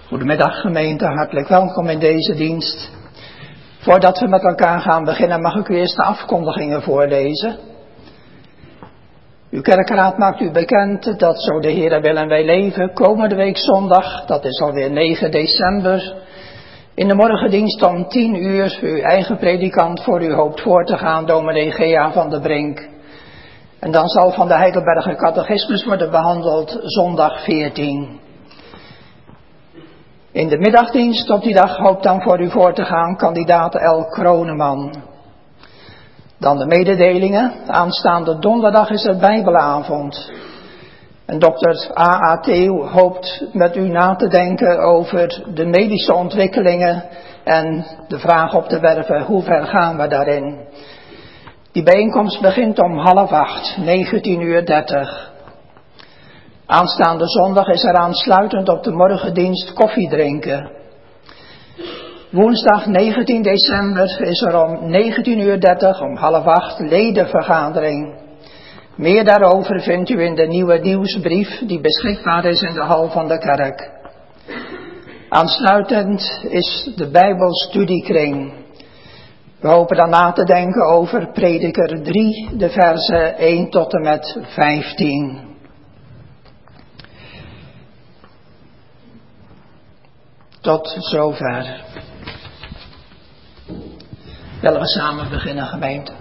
Goedemiddag gemeente, hartelijk welkom in deze dienst. Voordat we met elkaar gaan beginnen mag ik u eerst de afkondigingen voorlezen. Uw kerkraad maakt u bekend dat zo de Heere wil en wij leven komende week zondag, dat is alweer 9 december, in de morgendienst om 10 uur uw eigen predikant voor u hoopt voor te gaan, dominee Gea van der Brink. En dan zal van de Heidelberger Catechismus worden behandeld zondag 14. In de middagdienst op die dag hoopt dan voor u voor te gaan kandidaat El Kroneman. Dan de mededelingen. Aanstaande donderdag is het Bijbelavond. En dokter A.A. Theo hoopt met u na te denken over de medische ontwikkelingen en de vraag op te werpen hoe ver gaan we daarin. Die bijeenkomst begint om 7:30, 19:30. Aanstaande zondag is er aansluitend op de morgendienst koffie drinken. Woensdag 19 december is er om 19:30 om 7:30 ledenvergadering. Meer daarover vindt u in de nieuwe nieuwsbrief die beschikbaar is in de hal van de kerk. Aansluitend is de Bijbelstudiekring. We hopen dan na te denken over Prediker 3, de versen 1 tot en met 15. Tot zover. Willen we samen beginnen, gemeente?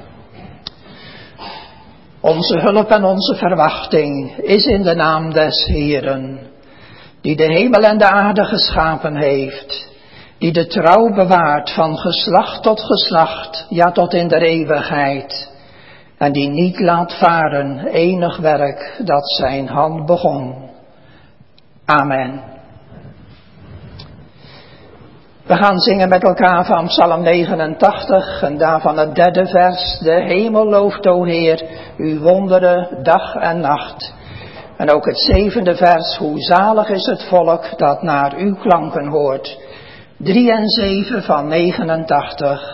Onze hulp en onze verwachting is in de naam des Heeren, die de hemel en de aarde geschapen heeft, die de trouw bewaart van geslacht tot geslacht, ja tot in de eeuwigheid, en die niet laat varen enig werk dat zijn hand begon. Amen. We gaan zingen met elkaar van Psalm 89 en daarvan het 3e vers. De hemel looft, o Heer, uw wonderen dag en nacht. En ook het 7e vers. Hoe zalig is het volk dat naar uw klanken hoort. 3 en 7 van 89.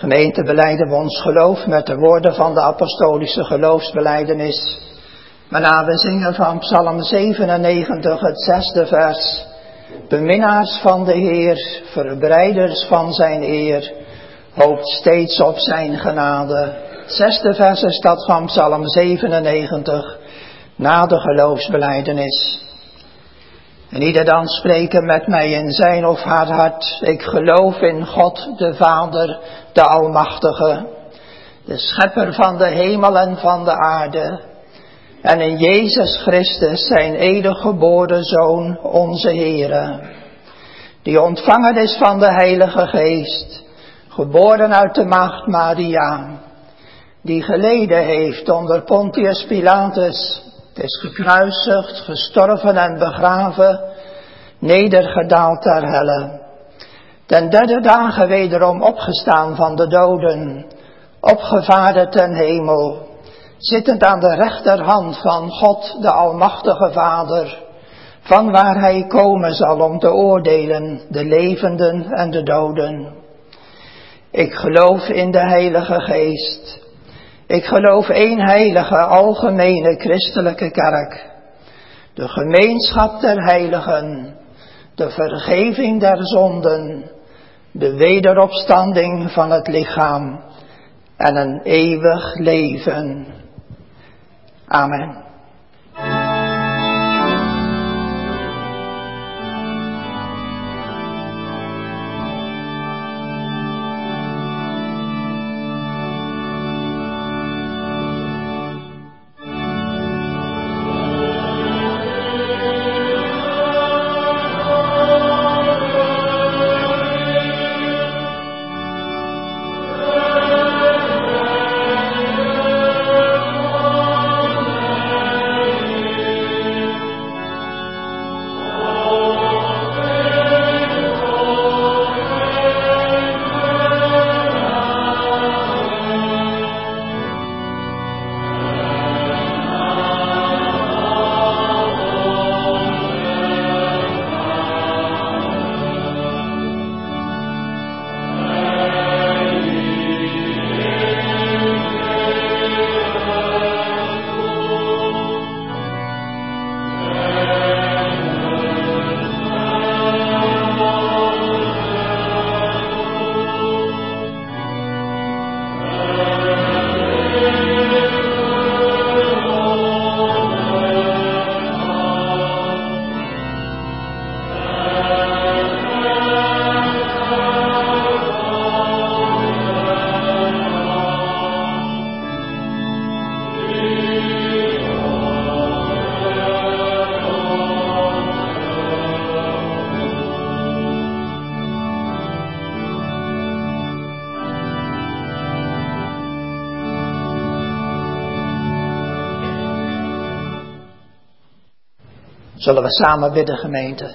Gemeente, belijden we ons geloof met de woorden van de apostolische geloofsbelijdenis. Waarna we zingen van Psalm 97, het 6e vers. Beminnaars van de Heer, verbreiders van zijn eer, hoopt steeds op zijn genade. Het 6e vers is dat van Psalm 97, na de geloofsbelijdenis. En ieder dan spreken met mij in zijn of haar hart. Ik geloof in God, de Vader, de Almachtige, de Schepper van de hemel en van de aarde. En in Jezus Christus, zijn enige geboren Zoon, onze Heere, die ontvangen is van de Heilige Geest, geboren uit de maagd Maria, die geleden heeft onder Pontius Pilatus, is gekruisigd, gestorven en begraven, nedergedaald ter helle. Ten derde dagen wederom opgestaan van de doden, opgevaren ten hemel, zittend aan de rechterhand van God, de Almachtige Vader, van waar hij komen zal om te oordelen de levenden en de doden. Ik geloof in de Heilige Geest. Ik geloof één heilige, algemene, christelijke kerk, de gemeenschap der heiligen, de vergeving der zonden, de wederopstanding van het lichaam en een eeuwig leven. Amen. Zullen we samen bidden, gemeente?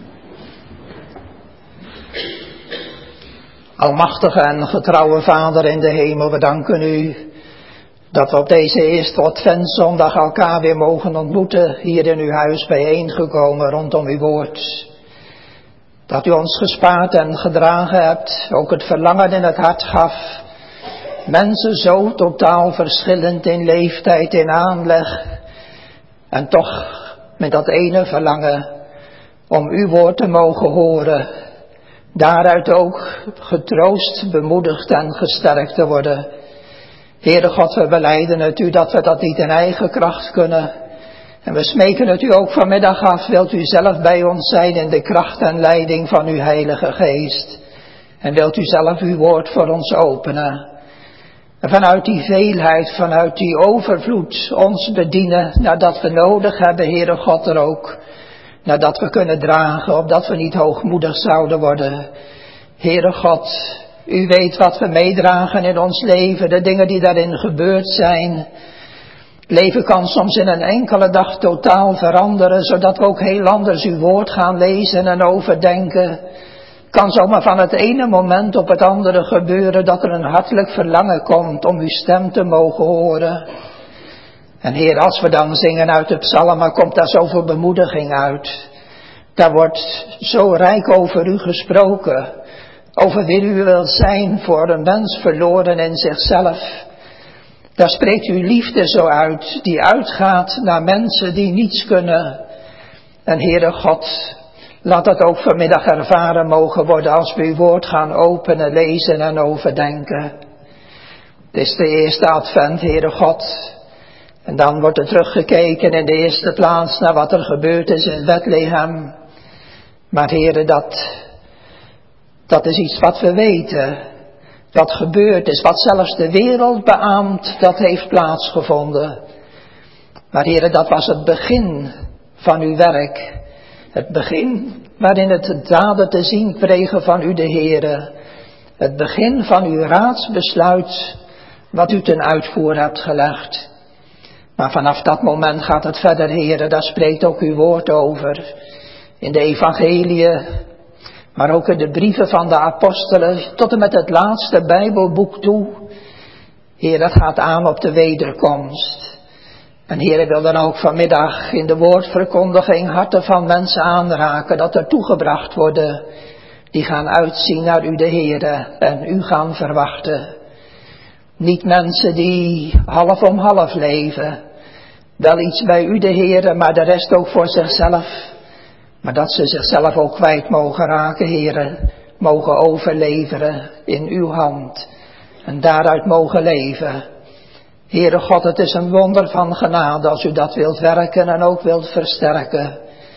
Almachtige en getrouwe Vader in de hemel, we danken u dat we op deze eerste Adventszondag elkaar weer mogen ontmoeten, hier in uw huis bijeengekomen rondom uw woord. Dat u ons gespaard en gedragen hebt, ook het verlangen in het hart gaf. Mensen zo totaal verschillend in leeftijd, in aanleg, en toch met dat ene verlangen om uw woord te mogen horen, daaruit ook getroost, bemoedigd en gesterkt te worden. Heere God, we belijden het u dat we dat niet in eigen kracht kunnen. En we smeken het u ook vanmiddag af, wilt u zelf bij ons zijn in de kracht en leiding van uw Heilige Geest. En wilt u zelf uw woord voor ons openen. En vanuit die veelheid, vanuit die overvloed ons bedienen, nadat we nodig hebben, Heere God, er ook. Nadat we kunnen dragen, opdat we niet hoogmoedig zouden worden. Heere God, u weet wat we meedragen in ons leven, de dingen die daarin gebeurd zijn. Het leven kan soms in een enkele dag totaal veranderen, zodat we ook heel anders uw woord gaan lezen en overdenken. Kan zomaar van het ene moment op het andere gebeuren dat er een hartelijk verlangen komt om uw stem te mogen horen. En Heer, als we dan zingen uit de psalmen, komt daar zoveel bemoediging uit. Daar wordt zo rijk over u gesproken. over wie u wilt zijn voor een mens verloren in zichzelf. Daar spreekt uw liefde zo uit, die uitgaat naar mensen die niets kunnen. En Heere God, laat dat ook vanmiddag ervaren mogen worden als we uw woord gaan openen, lezen en overdenken. Het is de eerste advent, Heere God. En dan wordt er teruggekeken in de eerste plaats naar wat er gebeurd is in Bethlehem. Maar Heere, dat is iets wat we weten. Wat gebeurd is, wat zelfs de wereld beaamt, dat heeft plaatsgevonden. Maar Heere, dat was het begin van uw werk. Het begin waarin het daden te zien kregen van u de Heere. Het begin van uw raadsbesluit wat u ten uitvoer hebt gelegd. Maar vanaf dat moment gaat het verder, Heere, daar spreekt ook uw woord over. In de evangeliën, maar ook in de brieven van de apostelen, tot en met het laatste Bijbelboek toe. Heer, dat gaat aan op de wederkomst. En Heer, ik wil dan ook vanmiddag in de woordverkondiging harten van mensen aanraken, dat er toegebracht worden, die gaan uitzien naar u de Heere en u gaan verwachten. Niet mensen die half om half leven, wel iets bij u de Heere, maar de rest ook voor zichzelf. Maar dat ze zichzelf ook kwijt mogen raken, Heere, mogen overleveren in uw hand en daaruit mogen leven. Heere God, het is een wonder van genade als u dat wilt werken en ook wilt versterken.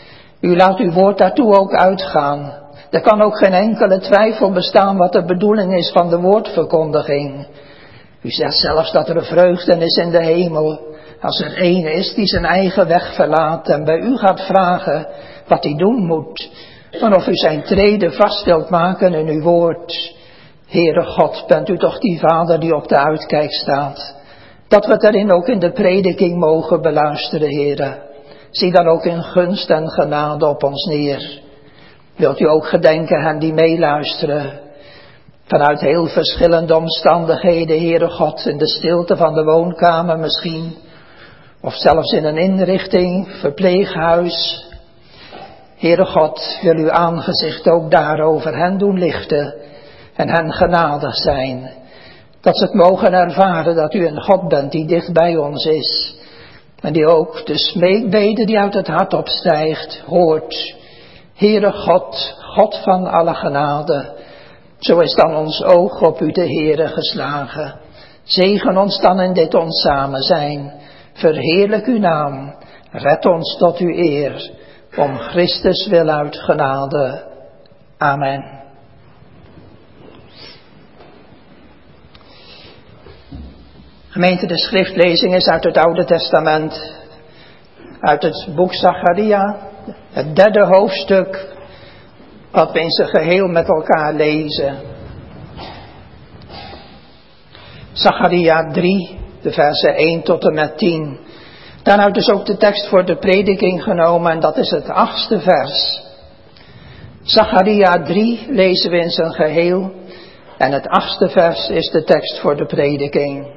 U laat uw woord daartoe ook uitgaan. Er kan ook geen enkele twijfel bestaan wat de bedoeling is van de woordverkondiging. U zegt zelfs dat er vreugde is in de hemel als er één is die zijn eigen weg verlaat en bij u gaat vragen wat hij doen moet. En of u zijn treden vast wilt maken in uw woord. Heere God, bent u toch die vader die op de uitkijk staat. Dat we daarin ook in de prediking mogen beluisteren, Heere. Zie dan ook in gunst en genade op ons neer. Wilt u ook gedenken hen die meeluisteren. Vanuit heel verschillende omstandigheden, Heere God, in de stilte van de woonkamer misschien. Of zelfs in een inrichting, verpleeghuis. Heere God, wil uw aangezicht ook daarover hen doen lichten en hen genadig zijn. Dat ze het mogen ervaren dat u een God bent die dicht bij ons is. En die ook de smeekbede die uit het hart opstijgt, hoort. Heere God, God van alle genade. Zo is dan ons oog op u de Heere geslagen. Zegen ons dan in dit ons samen zijn. Verheerlijk uw naam. Red ons tot uw eer. Om Christus wil uit genade. Amen. Gemeente, de schriftlezing is uit het Oude Testament. Uit het boek Zacharia. Het 3e hoofdstuk. Wat we in zijn geheel met elkaar lezen. Zacharia 3, de versen 1 tot en met 10. Daaruit is ook de tekst voor de prediking genomen en dat is het 8e vers. Zacharia 3 lezen we in zijn geheel en het 8e vers is de tekst voor de prediking.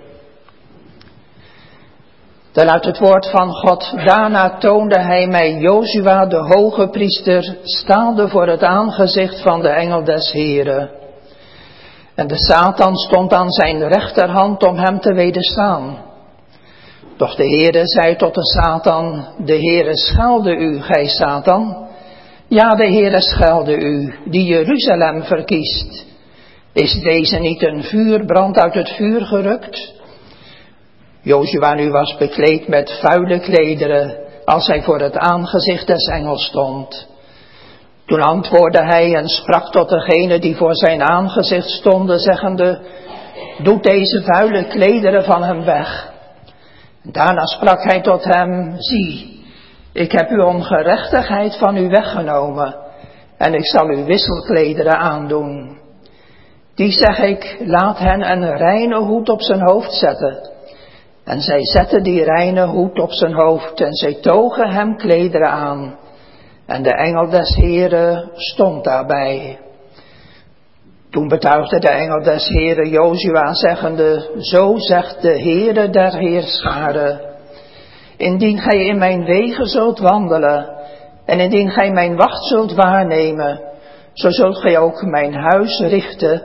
Daar luidt het woord van God. Daarna toonde hij mij Jozua de hoge priester staande voor het aangezicht van de engel des Heren. En de Satan stond aan zijn rechterhand om hem te wederstaan. Doch de Heere zei tot de Satan, de Heere schelde u, gij Satan. Ja, de Heere schelde u, die Jeruzalem verkiest. Is deze niet een vuurbrand uit het vuur gerukt? Jozua nu was bekleed met vuile klederen, als hij voor het aangezicht des engels stond. Toen antwoordde hij en sprak tot degene die voor zijn aangezicht stonden, zeggende, doet deze vuile klederen van hem weg. Daarna sprak hij tot hem, zie, ik heb uw ongerechtigheid van u weggenomen en ik zal u wisselklederen aandoen. Die zeg ik, laat hen een reine hoed op zijn hoofd zetten. En zij zetten die reine hoed op zijn hoofd en zij togen hem klederen aan. En de engel des Heren stond daarbij. Toen betuigde de engel des Heren Jozua zeggende, zo zegt de Heere der Heerscharen. Indien gij in mijn wegen zult wandelen en indien gij mijn wacht zult waarnemen, zo zult gij ook mijn huis richten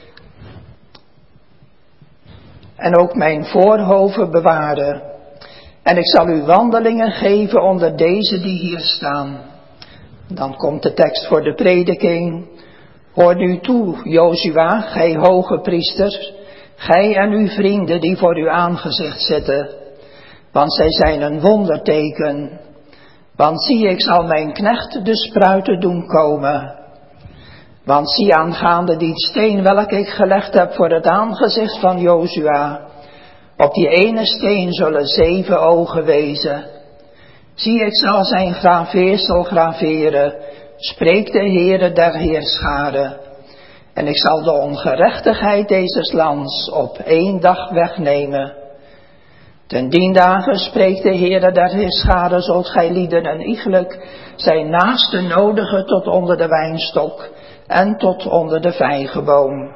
en ook mijn voorhoven bewaren. En ik zal u wandelingen geven onder deze die hier staan. Dan komt de tekst voor de prediking. Hoor nu toe, Jozua, gij hoge priester, gij en uw vrienden die voor uw aangezicht zitten. Want zij zijn een wonderteken. Want zie, ik zal mijn knecht de spruiten doen komen. Want zie, aangaande die steen welke ik gelegd heb voor het aangezicht van Jozua, op die ene steen zullen 7 ogen wezen. Zie, ik zal zijn graveersel graveren, spreekt de Heere der Heerscharen. En ik zal de ongerechtigheid deze lands op 1 dag wegnemen. Ten 10 dagen spreekt de Heere der Heerscharen, zult gij lieden en iegelijk zijn naaste nodigen tot onder de wijnstok en tot onder de vijgenboom.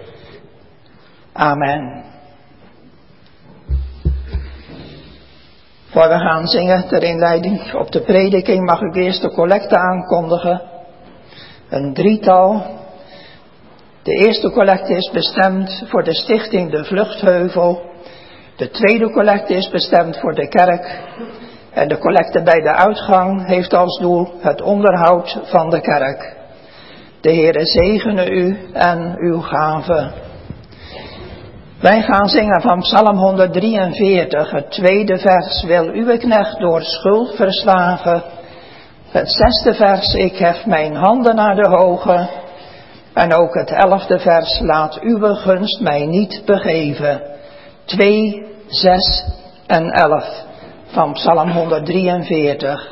Amen. Voor we gaan zingen ter inleiding op de prediking mag ik eerst de collecte aankondigen. Een 3-tal. De eerste collecte is bestemd voor de stichting De Vluchtheuvel. De tweede collecte is bestemd voor de kerk. En de collecte bij de uitgang heeft als doel het onderhoud van de kerk. De Heere zegene u en uw gave. Wij gaan zingen van Psalm 143, het 2e vers. Wil uw knecht door schuld verslagen. Het 6e vers, ik hef mijn handen naar de hoge. En ook het 11e vers, laat uw gunst mij niet begeven. 2, 6 en 11 van Psalm 143.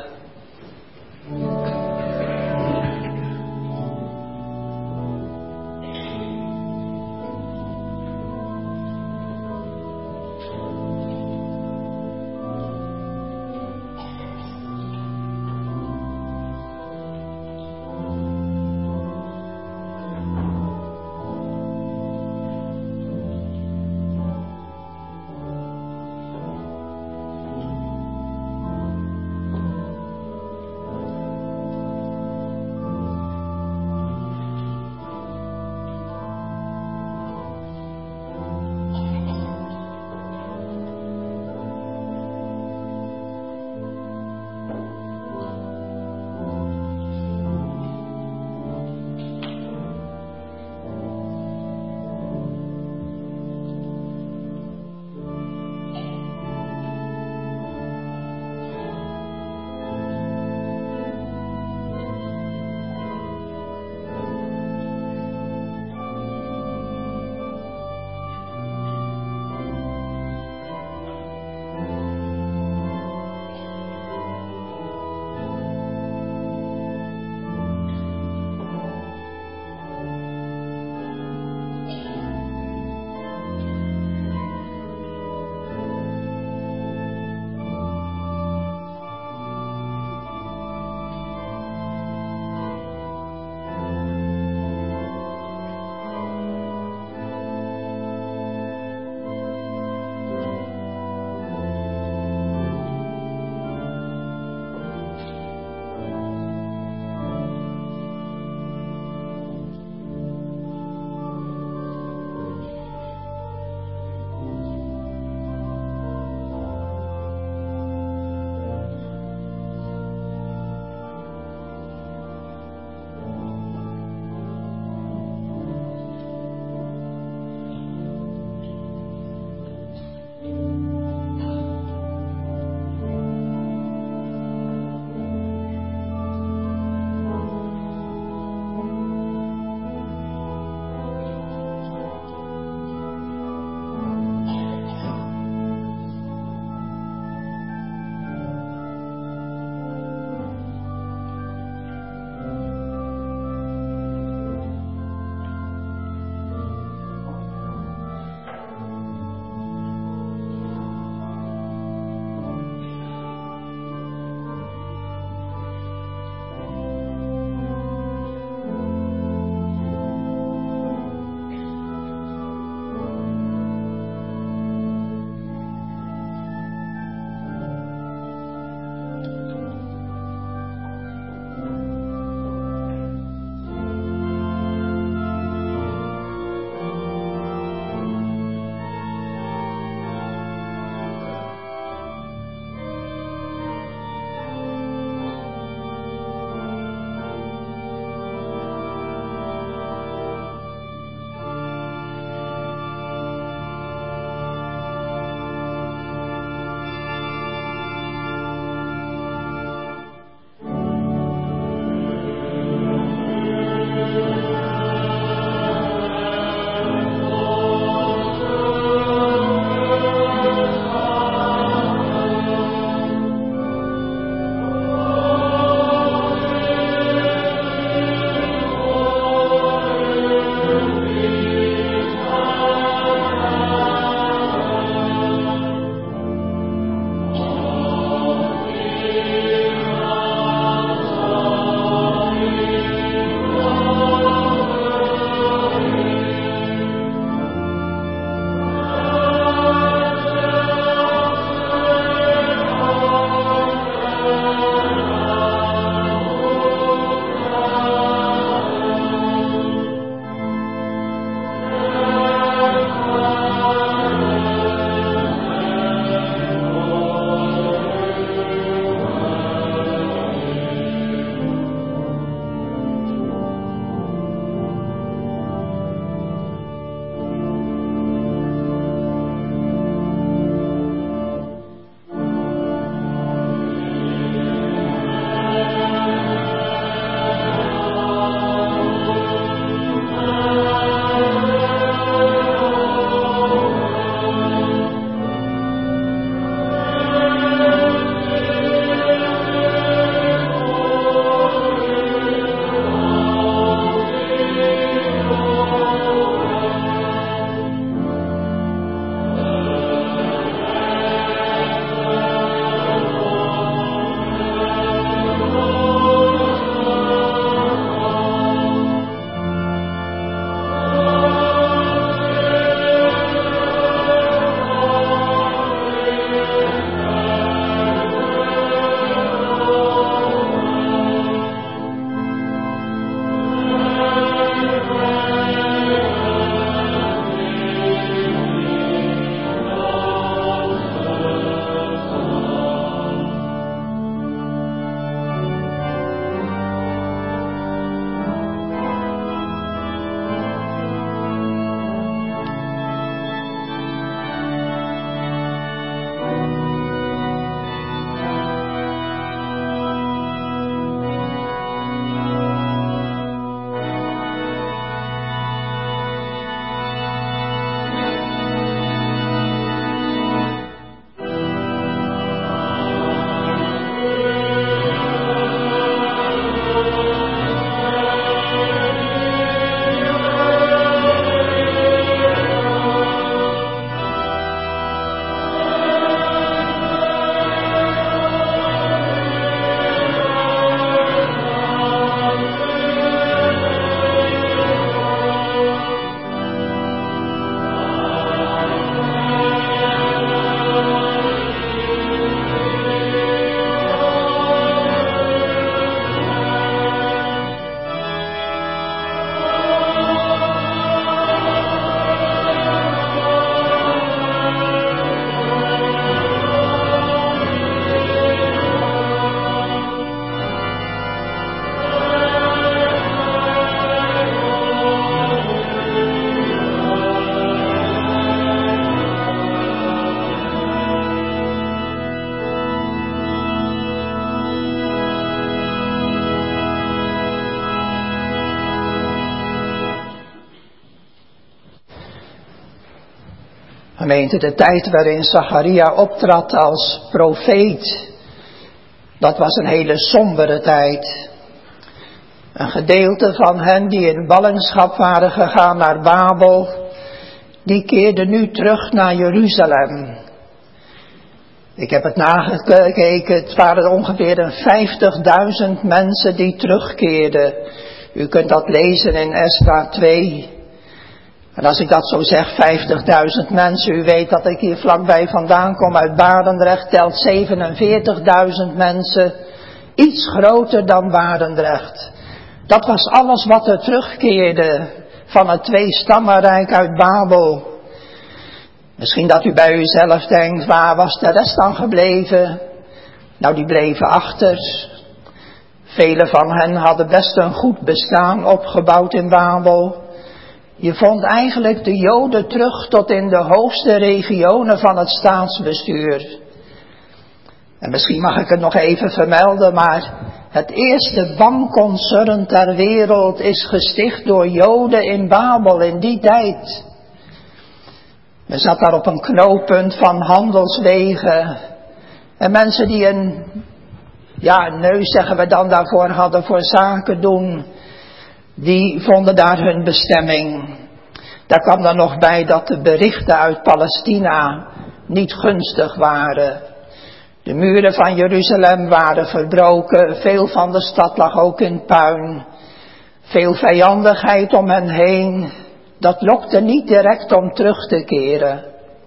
Gemeente, de tijd waarin Zacharia optrad als profeet, dat was een hele sombere tijd. Een gedeelte van hen die in ballingschap waren gegaan naar Babel, die keerden nu terug naar Jeruzalem. Ik heb het nagekeken, het waren ongeveer 50.000 mensen die terugkeerden. U kunt dat lezen in Esdra 2. En als ik dat zo zeg, 50.000 mensen, u weet dat ik hier vlakbij vandaan kom uit Barendrecht, telt 47.000 mensen, iets groter dan Barendrecht. Dat was alles wat er terugkeerde van het tweestammenrijk uit Babel. Misschien dat u bij uzelf denkt, waar was de rest dan gebleven? Nou, die bleven achter. Velen van hen hadden best een goed bestaan opgebouwd in Babel. Je vond eigenlijk de Joden terug tot in de hoogste regionen van het staatsbestuur. En misschien mag ik het nog even vermelden, maar het eerste bankconcern ter wereld is gesticht door Joden in Babel in die tijd. Men zat daar op een knooppunt van handelswegen. En mensen die een neus zeggen we dan daarvoor hadden voor zaken doen, die vonden daar hun bestemming. Daar kwam dan nog bij dat de berichten uit Palestina niet gunstig waren. De muren van Jeruzalem waren verbroken, veel van de stad lag ook in puin. Veel vijandigheid om hen heen, dat lokte niet direct om terug te keren.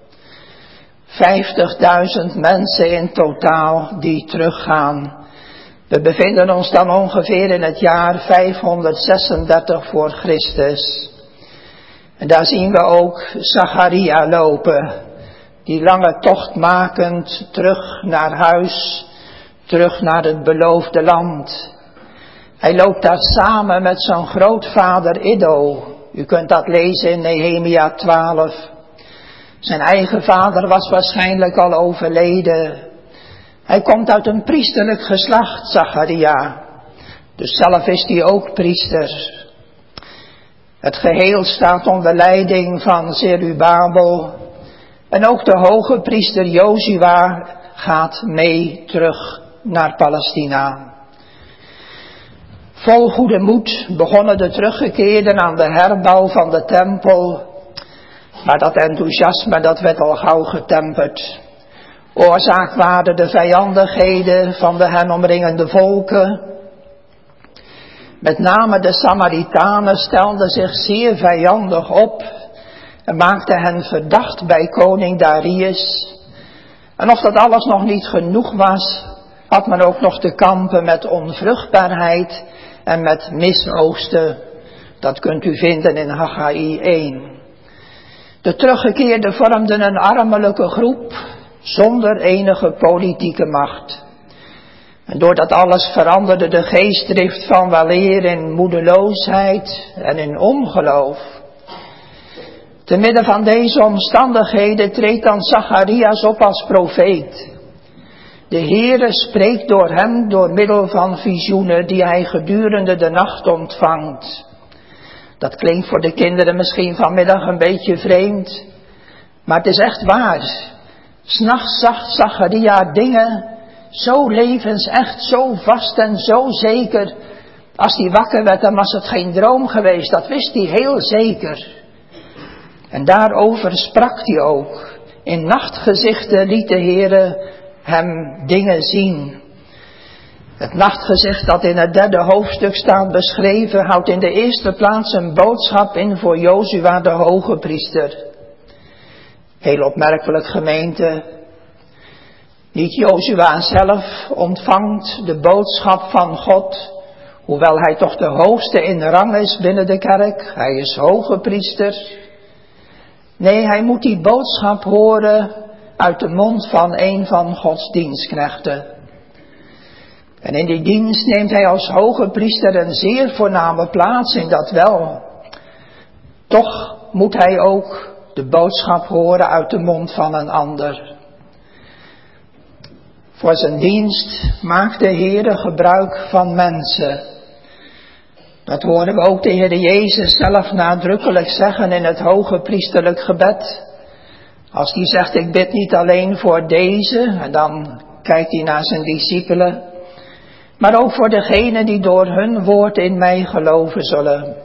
50.000 mensen in totaal die teruggaan. We bevinden ons dan ongeveer in het jaar 536 voor Christus. En daar zien we ook Zacharia lopen, die lange tocht makend terug naar huis, terug naar het beloofde land. Hij loopt daar samen met zijn grootvader Iddo. U kunt dat lezen in Nehemia 12. Zijn eigen vader was waarschijnlijk al overleden. Hij komt uit een priesterlijk geslacht, Zacharia. Dus zelf is hij ook priester. Het geheel staat onder leiding van Zerubabel. En ook de hoge priester Jozua gaat mee terug naar Palestina. Vol goede moed begonnen de teruggekeerden aan de herbouw van de tempel. Maar dat enthousiasme, dat werd al gauw getemperd. Oorzaak waren de vijandigheden van de hen omringende volken. Met name de Samaritanen stelden zich zeer vijandig op en maakten hen verdacht bij koning Darius. En of dat alles nog niet genoeg was, had men ook nog te kampen met onvruchtbaarheid en met misoogsten. Dat kunt u vinden in Haggai 1. De teruggekeerden vormden een armelijke groep zonder enige politieke macht. En door dat alles veranderde de geestdrift van weleer in moedeloosheid en in ongeloof. Te midden van deze omstandigheden treedt dan Zacharias op als profeet. De Heere spreekt door hem door middel van visioenen die hij gedurende de nacht ontvangt. Dat klinkt voor de kinderen misschien vanmiddag een beetje vreemd, maar het is echt waar. 'S Nachts zag Zacharia dingen zo levensecht, zo vast en zo zeker. Als hij wakker werd, dan was het geen droom geweest, dat wist hij heel zeker. En daarover sprak hij ook. In nachtgezichten liet de Heere hem dingen zien. Het nachtgezicht dat in het 3e hoofdstuk staat beschreven, houdt in de eerste plaats een boodschap in voor Jozua de hoge priester. Heel opmerkelijk, gemeente. Niet Jozua zelf ontvangt de boodschap van God, hoewel hij toch de hoogste in rang is binnen de kerk. Hij is hoge priester. Nee, hij moet die boodschap horen uit de mond van een van Gods dienstknechten. En in die dienst neemt hij als hoge priester een zeer voorname plaats in, dat wel. Toch moet hij ook de boodschap horen uit de mond van een ander. Voor zijn dienst maakt de Heere gebruik van mensen. Dat horen we ook de Heer Jezus zelf nadrukkelijk zeggen in het hoge priesterlijk gebed. Als hij zegt, ik bid niet alleen voor deze, en dan kijkt hij naar zijn discipelen, maar ook voor degenen die door hun woord in mij geloven zullen.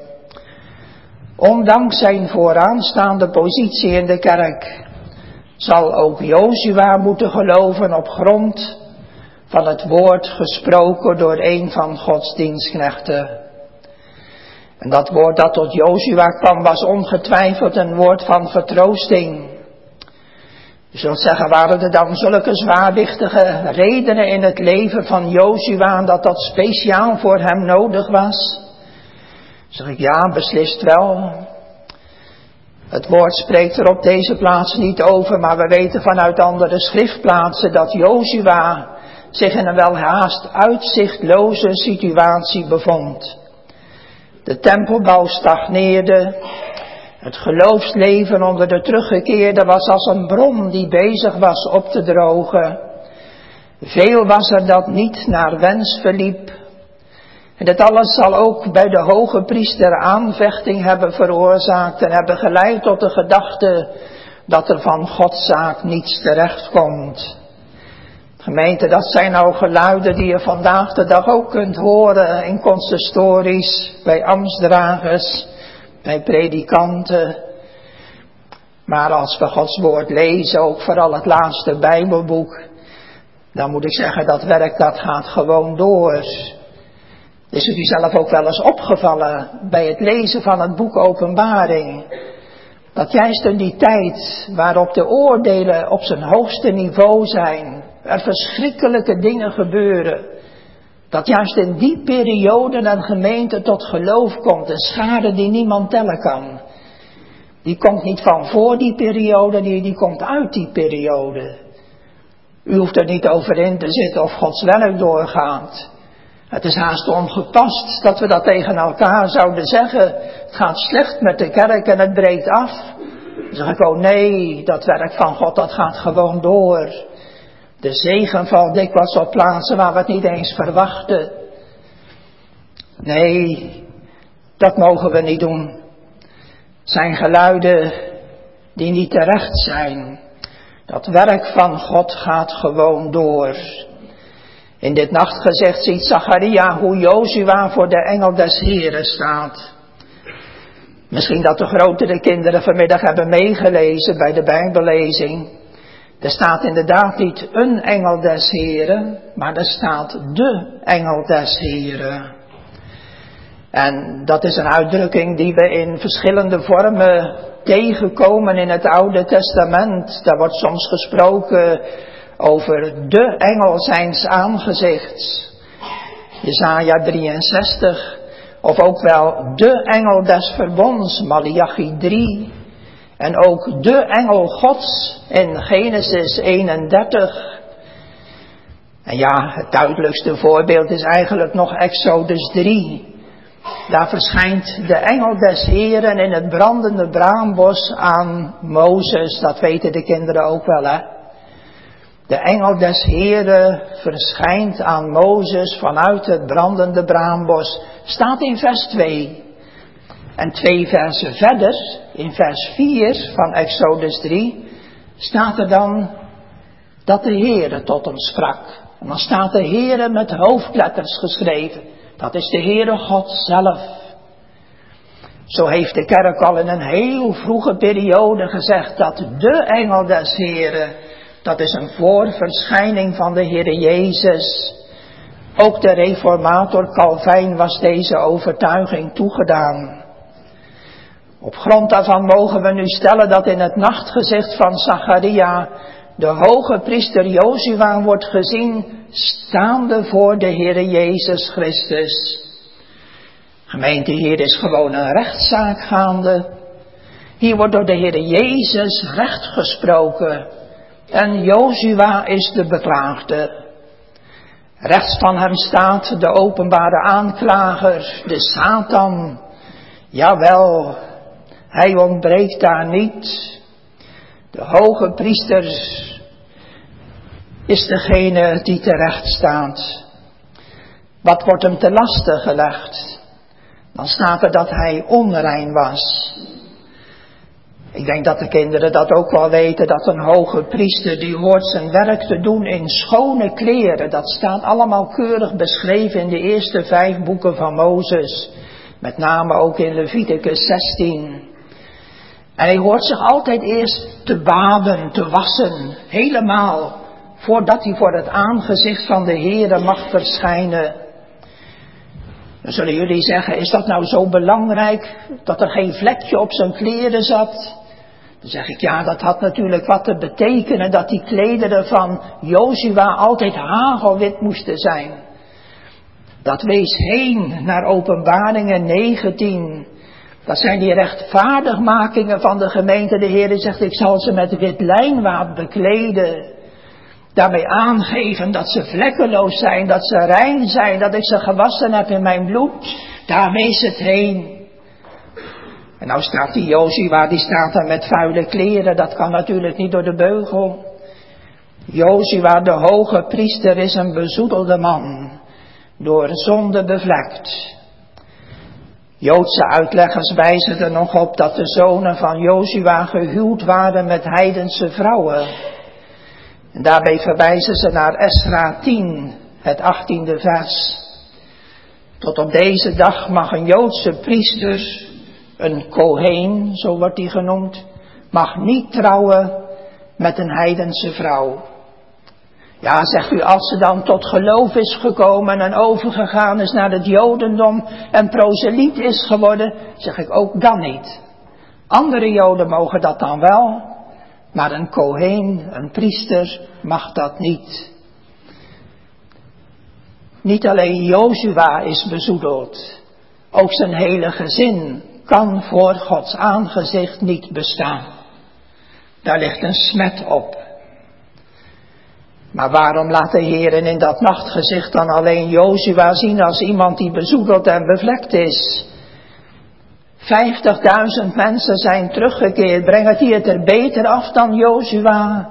Ondanks zijn vooraanstaande positie in de kerk zal ook Jozua moeten geloven op grond van het woord gesproken door een van Gods dienstknechten. En dat woord dat tot Jozua kwam was ongetwijfeld een woord van vertroosting. Je zult zeggen, waren er dan zulke zwaarwichtige redenen in het leven van Jozua dat dat speciaal voor hem nodig was? Zeg ik, ja, beslist wel. Het woord spreekt er op deze plaats niet over, maar we weten vanuit andere schriftplaatsen dat Jozua zich in een welhaast uitzichtloze situatie bevond. De tempelbouw stagneerde. Het geloofsleven onder de teruggekeerden was als een bron die bezig was op te drogen. Veel was er dat niet naar wens verliep. En dit alles zal ook bij de hoge priester aanvechting hebben veroorzaakt en hebben geleid tot de gedachte dat er van Gods zaak niets terechtkomt. Gemeente, dat zijn nou geluiden die je vandaag de dag ook kunt horen in consistories, bij ambtsdragers, bij predikanten. Maar als we Gods woord lezen, ook vooral het laatste Bijbelboek, dan moet ik zeggen, dat werk dat gaat gewoon door. Is het u zelf ook wel eens opgevallen bij het lezen van het boek Openbaring? Dat juist in die tijd waarop de oordelen op zijn hoogste niveau zijn, er verschrikkelijke dingen gebeuren. Dat juist in die periode een gemeente tot geloof komt, een schare die niemand tellen kan. Die komt niet van voor die periode, die komt uit die periode. U hoeft er niet over in te zitten of Gods werk doorgaat. Het is haast ongepast dat we dat tegen elkaar zouden zeggen. Het gaat slecht met de kerk en het breekt af. Dan zeg ik, oh nee, dat werk van God dat gaat gewoon door. De zegen valt dikwijls op plaatsen waar we het niet eens verwachten. Nee, dat mogen we niet doen. Het zijn geluiden die niet terecht zijn. Dat werk van God gaat gewoon door. In dit nachtgezicht ziet Zacharia hoe Jozua voor de engel des Heren staat. Misschien dat de grotere kinderen vanmiddag hebben meegelezen bij de Bijbellezing. Er staat inderdaad niet een engel des Heren, maar er staat de engel des Heren. En dat is een uitdrukking die we in verschillende vormen tegenkomen in het Oude Testament. Daar wordt soms gesproken over de engel zijns aangezichts. Jesaja 63. Of ook wel de engel des verbonds, Maleachi 3. En ook de engel Gods in Genesis 31. En ja, het duidelijkste voorbeeld is eigenlijk nog Exodus 3. Daar verschijnt de engel des Heren in het brandende braambos aan Mozes. Dat weten de kinderen ook wel, hè. De engel des Heren verschijnt aan Mozes vanuit het brandende braambos. Staat in vers 2. En 2 versen verder, in vers 4 van Exodus 3, staat er dan dat de Heere tot hem sprak. En dan staat de Heere met hoofdletters geschreven. Dat is de Heere God zelf. Zo heeft de kerk al in een heel vroege periode gezegd dat de engel des Heeren, dat is een voorverschijning van de Heere Jezus. Ook de reformator Calvijn was deze overtuiging toegedaan. Op grond daarvan mogen we nu stellen dat in het nachtgezicht van Zacharia de hoge priester Jozua wordt gezien staande voor de Heere Jezus Christus. Gemeente, hier is gewoon een rechtszaak gaande. Hier wordt door de Heere Jezus recht gesproken. En Jozua is de beklaagde. Rechts van hem staat de openbare aanklager, de Satan. Jawel, hij ontbreekt daar niet. De hoge priester is degene die terecht staat. Wat wordt hem te laste gelegd? Dan staat er dat hij onrein was. Ik denk dat de kinderen dat ook wel weten, dat een hoge priester die hoort zijn werk te doen in schone kleren. Dat staat allemaal keurig beschreven in de eerste 5 boeken van Mozes. Met name ook in Leviticus 16. En hij hoort zich altijd eerst te baden, te wassen, helemaal, voordat hij voor het aangezicht van de Heere mag verschijnen. Dan zullen jullie zeggen, is dat nou zo belangrijk, dat er geen vlekje op zijn kleren zat? Dan zeg ik, ja, dat had natuurlijk wat te betekenen, dat die klederen van Jozua altijd hagelwit moesten zijn. Dat wees heen naar Openbaringen 19. Dat zijn die rechtvaardigmakingen van de gemeente. De Heer zegt, ik zal ze met wit lijnwaad bekleden. Daarmee aangeven dat ze vlekkeloos zijn, dat ze rein zijn, dat ik ze gewassen heb in mijn bloed. Daar wees het heen. En nou staat die Jozua, die staat daar met vuile kleren. Dat kan natuurlijk niet door de beugel. Jozua, de hoge priester, is een bezoedelde man, door zonde bevlekt. Joodse uitleggers wijzen er nog op dat de zonen van Jozua gehuwd waren met heidense vrouwen. En daarbij verwijzen ze naar Esra 10, het 18e vers. Tot op deze dag mag een Joodse priester, een Kohen, zo wordt die genoemd, mag niet trouwen met een heidense vrouw. Ja, zegt u, als ze dan tot geloof is gekomen en overgegaan is naar het Jodendom en proseliet is geworden, zeg ik ook dan niet. Andere Joden mogen dat dan wel, maar een Kohen, een priester, mag dat niet. Niet alleen Jozua is bezoedeld, ook zijn hele gezin kan voor Gods aangezicht niet bestaan. Daar ligt een smet op. Maar waarom laat de Heer in dat nachtgezicht dan alleen Jozua zien als iemand die bezoedeld en bevlekt is? 50.000 mensen zijn teruggekeerd. Brengt hij het er beter af dan Jozua?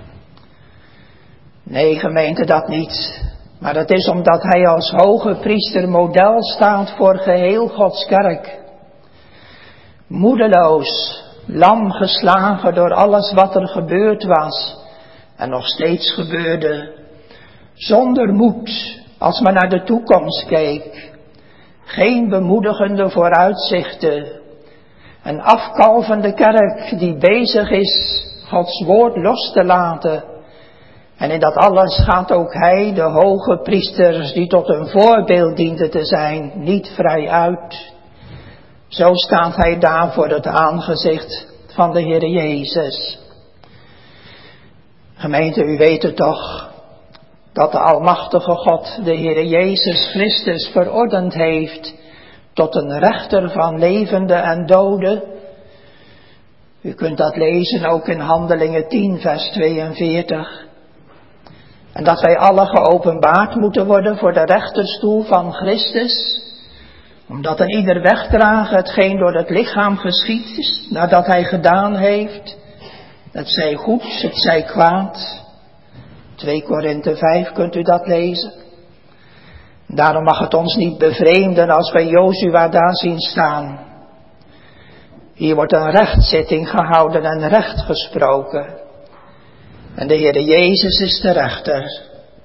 Nee, gemeente, dat niet. Maar dat is omdat hij als hoge priester model staat voor geheel Gods kerk. Moedeloos, lam geslagen door alles wat er gebeurd was en nog steeds gebeurde. Zonder moed als men naar de toekomst keek. Geen bemoedigende vooruitzichten. Een afkalvende kerk die bezig is Gods woord los te laten. En in dat alles gaat ook hij, de hoge priester, die tot een voorbeeld diende te zijn, niet vrij uit. Zo staat hij daar voor het aangezicht van de Heer Jezus. Gemeente, u weet het toch, dat de almachtige God de Heer Jezus Christus verordend heeft tot een rechter van levenden en doden. U kunt dat lezen ook in Handelingen 10 vers 42. En dat wij alle geopenbaard moeten worden voor de rechterstoel van Christus, omdat een ieder wegdragen hetgeen door het lichaam geschied is, nadat hij gedaan heeft. Het zij goed, het zij kwaad. 2 Korinthe 5 kunt u dat lezen. Daarom mag het ons niet bevreemden als wij Jozua daar zien staan. Hier wordt een rechtszitting gehouden en recht gesproken. En de Heere Jezus is de rechter.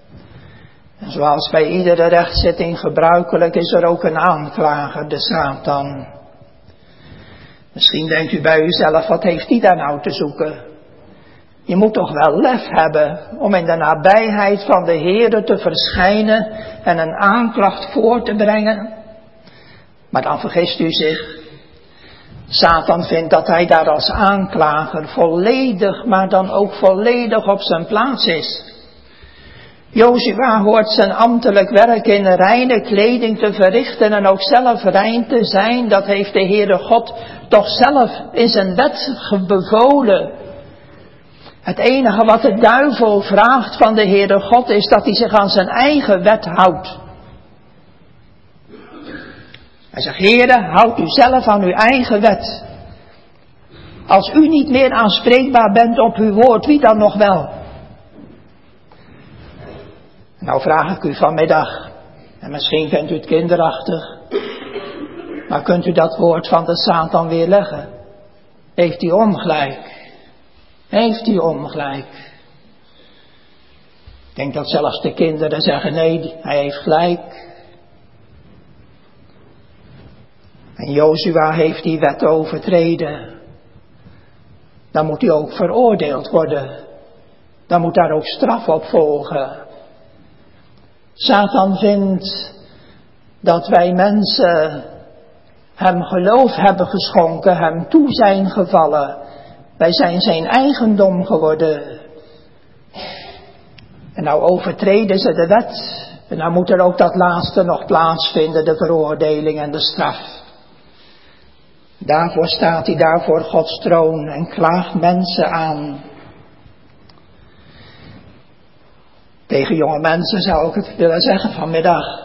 En zoals bij iedere rechtszitting gebruikelijk is er ook een aanklager, de Satan. Misschien denkt u bij uzelf, wat heeft die daar nou te zoeken? Je moet toch wel lef hebben om in de nabijheid van de Heere te verschijnen en een aanklacht voor te brengen. Maar dan vergist u zich. Satan vindt dat hij daar als aanklager volledig, maar dan ook volledig op zijn plaats is. Jozua hoort zijn ambtelijk werk in reine kleding te verrichten en ook zelf rein te zijn. Dat heeft de Heere God toch zelf in zijn wet bevolen. Het enige wat de duivel vraagt van de Heere God is dat hij zich aan zijn eigen wet houdt. Hij zegt, Heere, houd u zelf aan uw eigen wet. Als u niet meer aanspreekbaar bent op uw woord, wie dan nog wel? Nou vraag ik u vanmiddag, en misschien vindt u het kinderachtig, maar kunt u dat woord van de Satan weerleggen? Heeft hij ongelijk? Heeft hij ongelijk? Ik denk dat zelfs de kinderen zeggen, nee, hij heeft gelijk. En Jozua heeft die wet overtreden. Dan moet hij ook veroordeeld worden. Dan moet daar ook straf op volgen. Satan vindt dat wij mensen hem geloof hebben geschonken, hem toe zijn gevallen. Wij zijn zijn eigendom geworden. En nou overtreden ze de wet. En nou moet er ook dat laatste nog plaatsvinden, de veroordeling en de straf. Daarvoor staat hij daar voor Gods troon en klaagt mensen aan. Tegen jonge mensen zou ik het willen zeggen vanmiddag.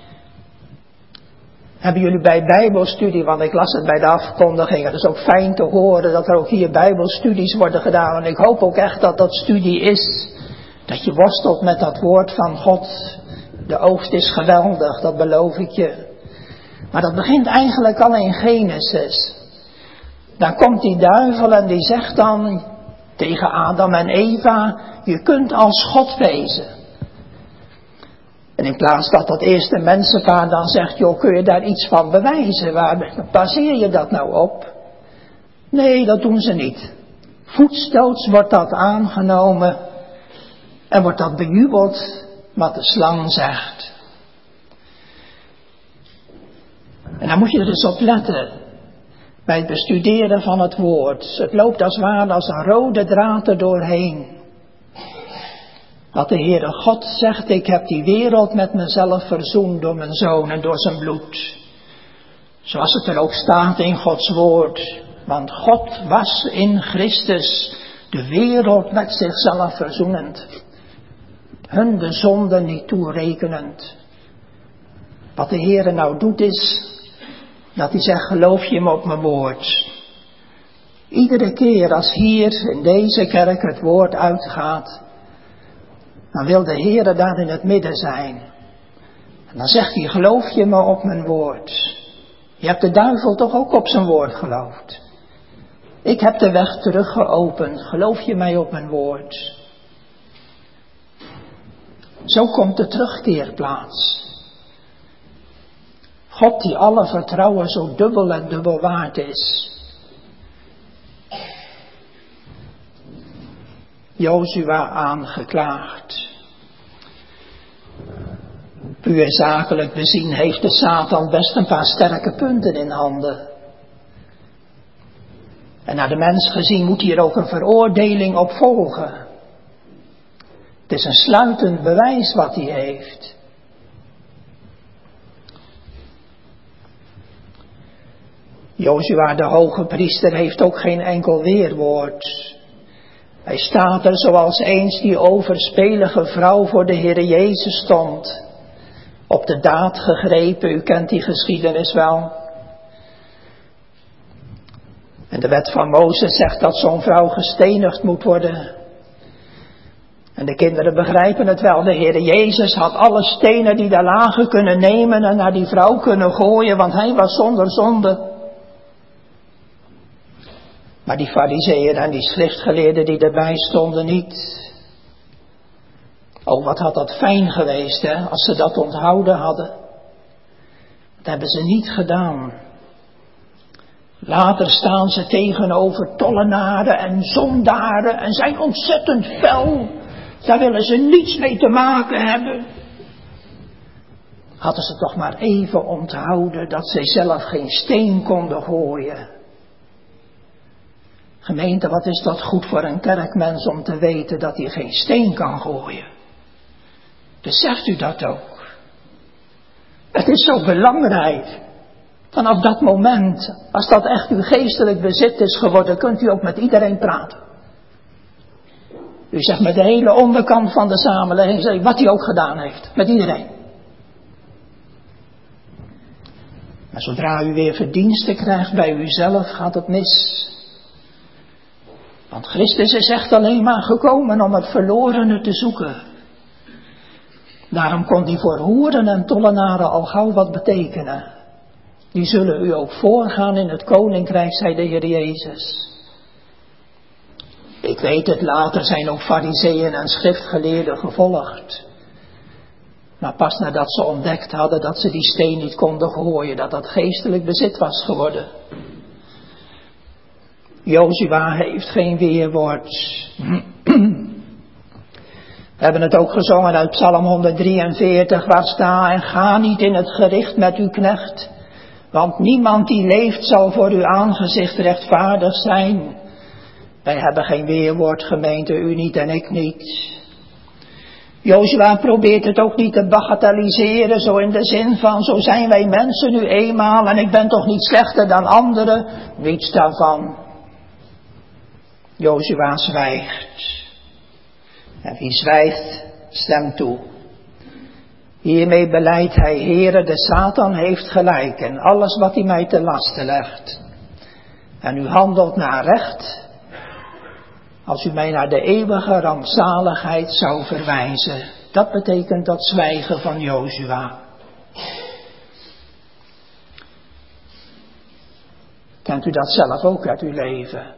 Hebben jullie bij bijbelstudie, want ik las het bij de afkondiging. Het is ook fijn te horen dat er ook hier bijbelstudies worden gedaan. En ik hoop ook echt dat dat studie is. Dat je worstelt met dat woord van God. De oogst is geweldig, dat beloof ik je. Maar dat begint eigenlijk al in Genesis. Dan komt die duivel en die zegt dan tegen Adam en Eva, je kunt als God wezen. En in plaats dat eerste mensenpaar dan zegt, joh, kun je daar iets van bewijzen? Waar baseer je dat nou op? Nee, dat doen ze niet. Voetstoots wordt dat aangenomen en wordt dat bejubeld wat de slang zegt. En dan moet je er dus op letten. Bij het bestuderen van het woord. Het loopt als ware als een rode draad er doorheen. Dat de Heere God zegt, ik heb die wereld met mezelf verzoend door mijn Zoon en door zijn bloed. Zoals het er ook staat in Gods woord. Want God was in Christus de wereld met zichzelf verzoenend. Hun de zonde niet toerekenend. Wat de Heere nou doet is, dat hij zegt, geloof je me op mijn woord. Iedere keer als hier in deze kerk het woord uitgaat, dan wil de Heere daar in het midden zijn. En dan zegt hij, geloof je me op mijn woord. Je hebt de duivel toch ook op zijn woord geloofd. Ik heb de weg terug geopend, geloof je mij op mijn woord. Zo komt de terugkeer plaats. God die alle vertrouwen zo dubbel en dubbel waard is. Jozua aangeklaagd. Puur zakelijk bezien heeft de Satan best een paar sterke punten in handen. En naar de mens gezien moet hier ook een veroordeling op volgen. Het is een sluitend bewijs wat hij heeft. Jozua de hoge priester heeft ook geen enkel weerwoord. Hij staat er zoals eens die overspelige vrouw voor de Heere Jezus stond. Op de daad gegrepen, u kent die geschiedenis wel. En de wet van Mozes zegt dat zo'n vrouw gestenigd moet worden. En de kinderen begrijpen het wel, de Heere Jezus had alle stenen die daar lagen kunnen nemen en naar die vrouw kunnen gooien, want hij was zonder zonde. Maar die farizeeën en die schriftgeleerden die erbij stonden niet. Oh, wat had dat fijn geweest, hè, als ze dat onthouden hadden. Dat hebben ze niet gedaan. Later staan ze tegenover tollenaren en zondaren en zijn ontzettend fel. Daar willen ze niets mee te maken hebben. Hadden ze toch maar even onthouden dat zij zelf geen steen konden gooien. Gemeente, wat is dat goed voor een kerkmens om te weten dat hij geen steen kan gooien? Beseft u dat ook? Het is zo belangrijk. Vanaf dat moment, als dat echt uw geestelijk bezit is geworden, kunt u ook met iedereen praten. U zegt met de hele onderkant van de samenleving, wat hij ook gedaan heeft, met iedereen. Maar zodra u weer verdiensten krijgt bij uzelf, gaat het mis. Want Christus is echt alleen maar gekomen om het verlorene te zoeken. Daarom kon hij voor hoeren en tollenaren al gauw wat betekenen. Die zullen u ook voorgaan in het koninkrijk, zei de Heer Jezus. Ik weet het, later zijn ook farizeeën en schriftgeleerden gevolgd. Maar pas nadat ze ontdekt hadden dat ze die steen niet konden gooien, dat dat geestelijk bezit was geworden. Jozua heeft geen weerwoord. We hebben het ook gezongen uit Psalm 143, waar staat: en ga niet in het gericht met uw knecht, want niemand die leeft zal voor uw aangezicht rechtvaardig zijn. Wij hebben geen weerwoord, gemeente, u niet en ik niet. Jozua probeert het ook niet te bagatelliseren, zo in de zin van, zo zijn wij mensen nu eenmaal en ik ben toch niet slechter dan anderen. Niets daarvan. Jozua zwijgt. En wie zwijgt, stemt toe. Hiermee beleidt hij: Heere, de Satan heeft gelijk in alles wat hij mij te lasten legt. En u handelt naar recht, als u mij naar de eeuwige rampzaligheid zou verwijzen. Dat betekent dat zwijgen van Jozua. Kent u dat zelf ook uit uw leven?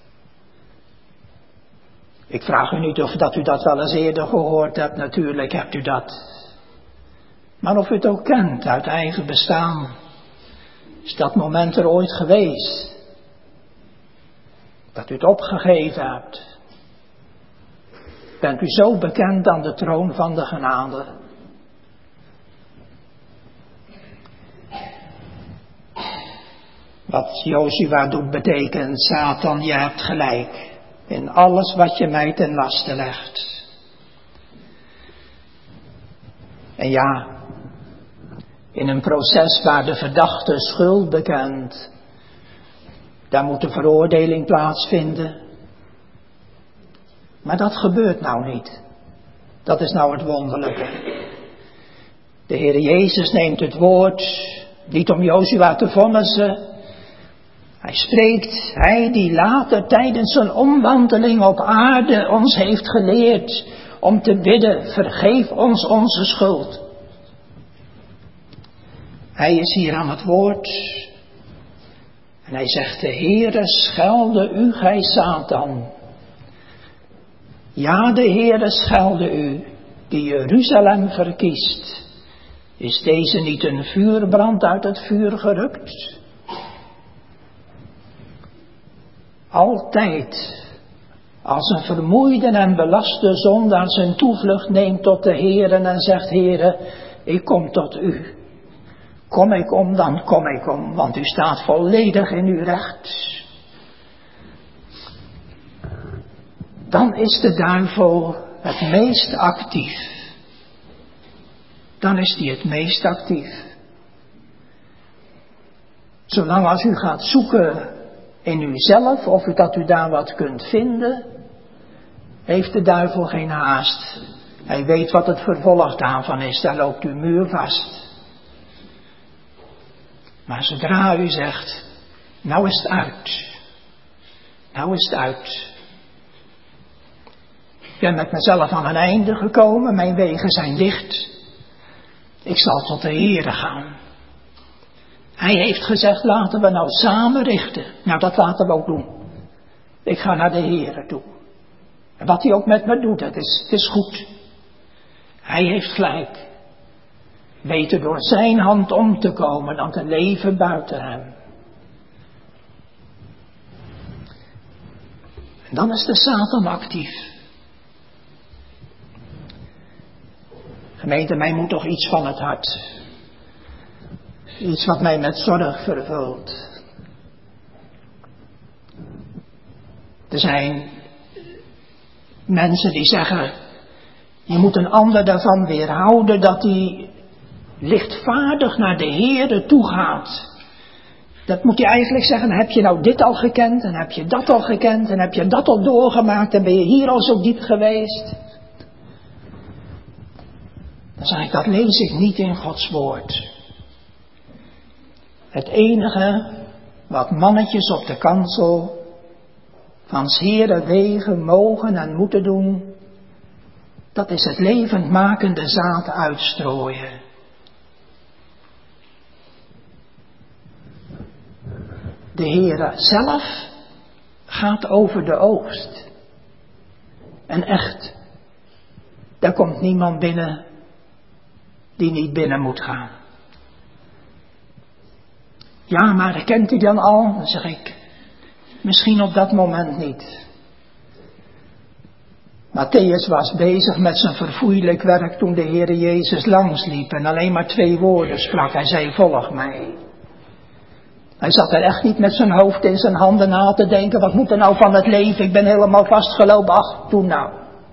Ik vraag u niet of dat u dat wel eens eerder gehoord hebt, natuurlijk hebt u dat. Maar of u het ook kent uit eigen bestaan. Is dat moment er ooit geweest? Dat u het opgegeven hebt? Bent u zo bekend aan de troon van de genade? Wat Jozua doet betekent: Satan, je hebt gelijk in alles wat je mij ten laste legt. En ja, in een proces waar de verdachte schuld bekent, daar moet de veroordeling plaatsvinden. Maar dat gebeurt nou niet. Dat is nou het wonderlijke. De Heer Jezus neemt het woord niet om Jozua te vonnissen. Hij spreekt, hij die later tijdens zijn omwandeling op aarde ons heeft geleerd om te bidden: vergeef ons onze schuld. Hij is hier aan het woord. En hij zegt: de Heere schelde u, gij Satan. Ja, de Heere schelde u, die Jeruzalem verkiest. Is deze niet een vuurbrand uit het vuur gerukt? Altijd, als een vermoeide en belaste zondaar zijn toevlucht neemt tot de Heere en zegt: Heere, ik kom tot u. Kom ik om, dan kom ik om, want u staat volledig in uw recht. Dan is de duivel het meest actief. Dan is hij het meest actief. Zolang als u gaat zoeken in uzelf, of dat u daar wat kunt vinden, heeft de duivel geen haast. Hij weet wat het vervolg daarvan is, daar loopt u muurvast. Maar zodra u zegt: nou is het uit. Nou is het uit. Ik ben met mezelf aan een einde gekomen, mijn wegen zijn dicht. Ik zal tot de Heere gaan. Hij heeft gezegd: laten we nou samen richten. Nou, dat laten we ook doen. Ik ga naar de Heere toe. En wat hij ook met me doet, het is goed. Hij heeft gelijk. Beter door zijn hand om te komen dan te leven buiten hem. En dan is de Satan actief. Gemeente, mij moet toch iets van het hart. Iets wat mij met zorg vervult. Er zijn mensen die zeggen: je moet een ander daarvan weerhouden dat hij lichtvaardig naar de Heere toe gaat. Dat moet je eigenlijk zeggen: heb je nou dit al gekend en heb je dat al gekend en heb je dat al doorgemaakt en ben je hier al zo diep geweest? Dan zeg ik: dat lees ik niet in Gods woord. Het enige wat mannetjes op de kansel van 's Heere wegen mogen en moeten doen, dat is het levendmakende zaad uitstrooien. De Heere zelf gaat over de oogst. En echt, daar komt niemand binnen die niet binnen moet gaan. Ja, maar kent u dan al? Dan zeg ik, misschien op dat moment niet. Matthäus was bezig met zijn verfoeilijk werk toen de Heere Jezus langsliep en alleen maar 2 woorden sprak. Hij zei, volg mij. Hij zat er echt niet met zijn hoofd in zijn handen na te denken, wat moet er nou van het leven? Ik ben helemaal vastgelopen, ach, doe nou.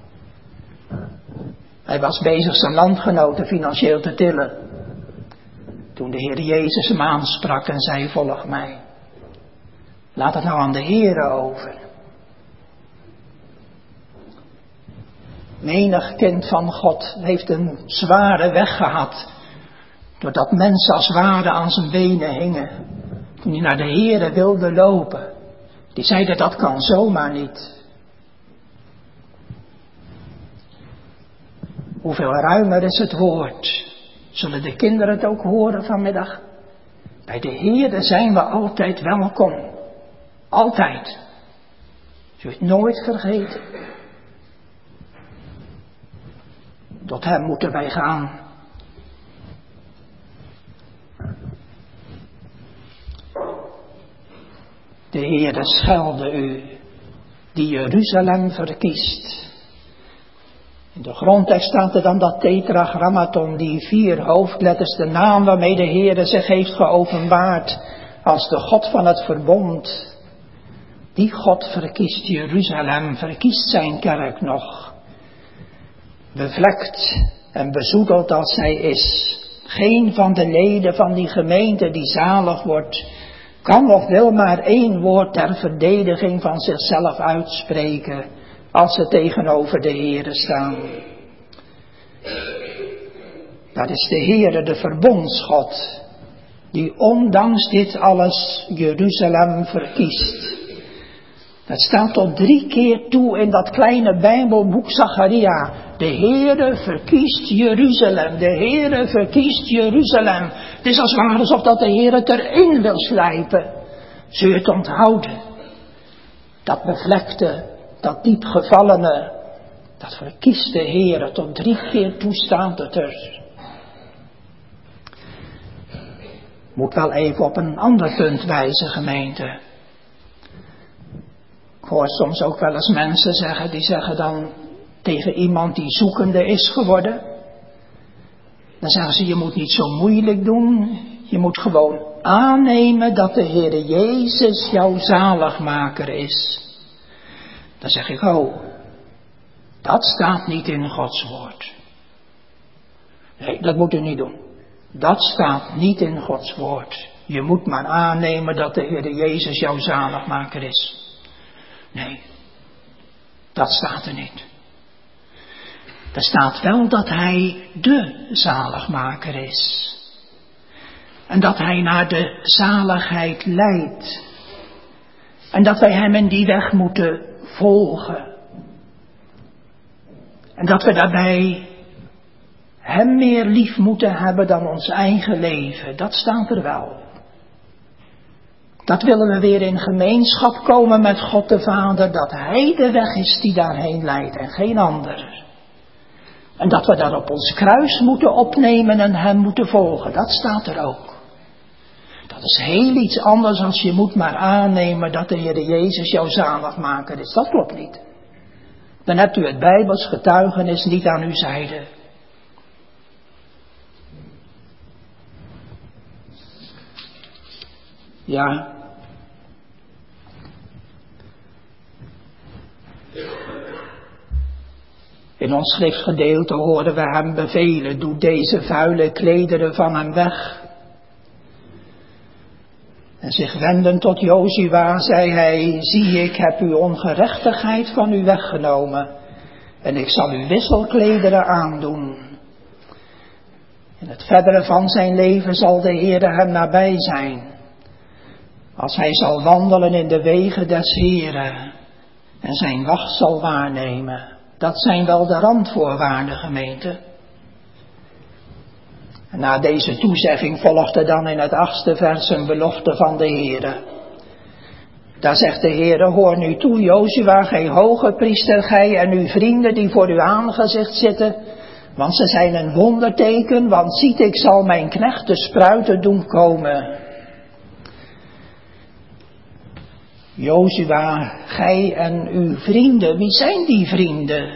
Hij was bezig zijn landgenoten financieel te tillen. Toen de Heer Jezus hem aansprak en zei, volg mij. Laat het nou aan de Heere over. Menig kind van God heeft een zware weg gehad. Doordat mensen als ware aan zijn benen hingen. Toen hij naar de Heere wilde lopen. Die zeiden dat kan zomaar niet. Hoeveel ruimer is het woord. Zullen de kinderen het ook horen vanmiddag? Bij de Heere zijn we altijd welkom. Altijd. Zul je het nooit vergeten. Tot hem moeten wij gaan. De Heere schelde u, die Jeruzalem verkiest. In de grondtekst staat er dan dat tetragrammaton, die 4 hoofdletters, de naam waarmee de Heere zich heeft geopenbaard als de God van het verbond. Die God verkiest Jeruzalem, verkiest zijn kerk nog. Bevlekt en bezoedeld als zij is. Geen van de leden van die gemeente die zalig wordt, kan of wil maar 1 woord ter verdediging van zichzelf uitspreken als ze tegenover de Heere staan. Dat is de Heere, de verbondsgod, die ondanks dit alles Jeruzalem verkiest. Dat staat tot 3 keer toe in dat kleine Bijbelboek Zacharia. De Heere verkiest Jeruzalem. De Heere verkiest Jeruzalem. Het is als ware alsof dat de Heere het erin wil slijpen. Zul je het onthouden? Dat bevlekte, dat diep gevallene, dat verkiest de Heere. Tot 3 keer toe staat het er. Moet wel even op een ander punt wijzen, gemeente. Ik hoor soms ook wel eens mensen zeggen, die zeggen dan tegen iemand die zoekende is geworden. Dan zeggen ze, je moet niet zo moeilijk doen. Je moet gewoon aannemen dat de Heere Jezus jouw zaligmaker is. Dan zeg ik, oh, dat staat niet in Gods woord. Nee, dat moet u niet doen. Dat staat niet in Gods woord. Je moet maar aannemen dat de Heere Jezus jouw zaligmaker is. Nee, dat staat er niet. Er staat wel dat hij de zaligmaker is. En dat hij naar de zaligheid leidt. En dat wij hem in die weg moeten volgen. En dat we daarbij hem meer lief moeten hebben dan ons eigen leven. Dat staat er wel. Dat willen we weer in gemeenschap komen met God de Vader. Dat hij de weg is die daarheen leidt en geen ander. En dat we dat op ons kruis moeten opnemen en hem moeten volgen. Dat staat er ook. Dat is heel iets anders als je moet maar aannemen dat de Heer Jezus jouw zaligmaker is. Dat klopt niet. Dan hebt u het Bijbels getuigenis niet aan uw zijde. Ja. In ons schriftgedeelte horen we hem bevelen, doe deze vuile klederen van hem weg. En zich wendend tot Jozua zei hij, zie ik heb uw ongerechtigheid van u weggenomen en ik zal u wisselklederen aandoen. In het verdere van zijn leven zal de Heere hem nabij zijn. Als hij zal wandelen in de wegen des Heeren en zijn wacht zal waarnemen. Dat zijn wel de randvoorwaarden, gemeente. En na deze toezegging volgde dan in het 8e vers een belofte van de Heere. Daar zegt de Heere, hoor nu toe, Jozua, gij hoge priester, gij en uw vrienden die voor uw aangezicht zitten. Want ze zijn een wonderteken, want ziet, ik zal mijn knechten spruiten doen komen. Jozua, gij en uw vrienden, wie zijn die vrienden?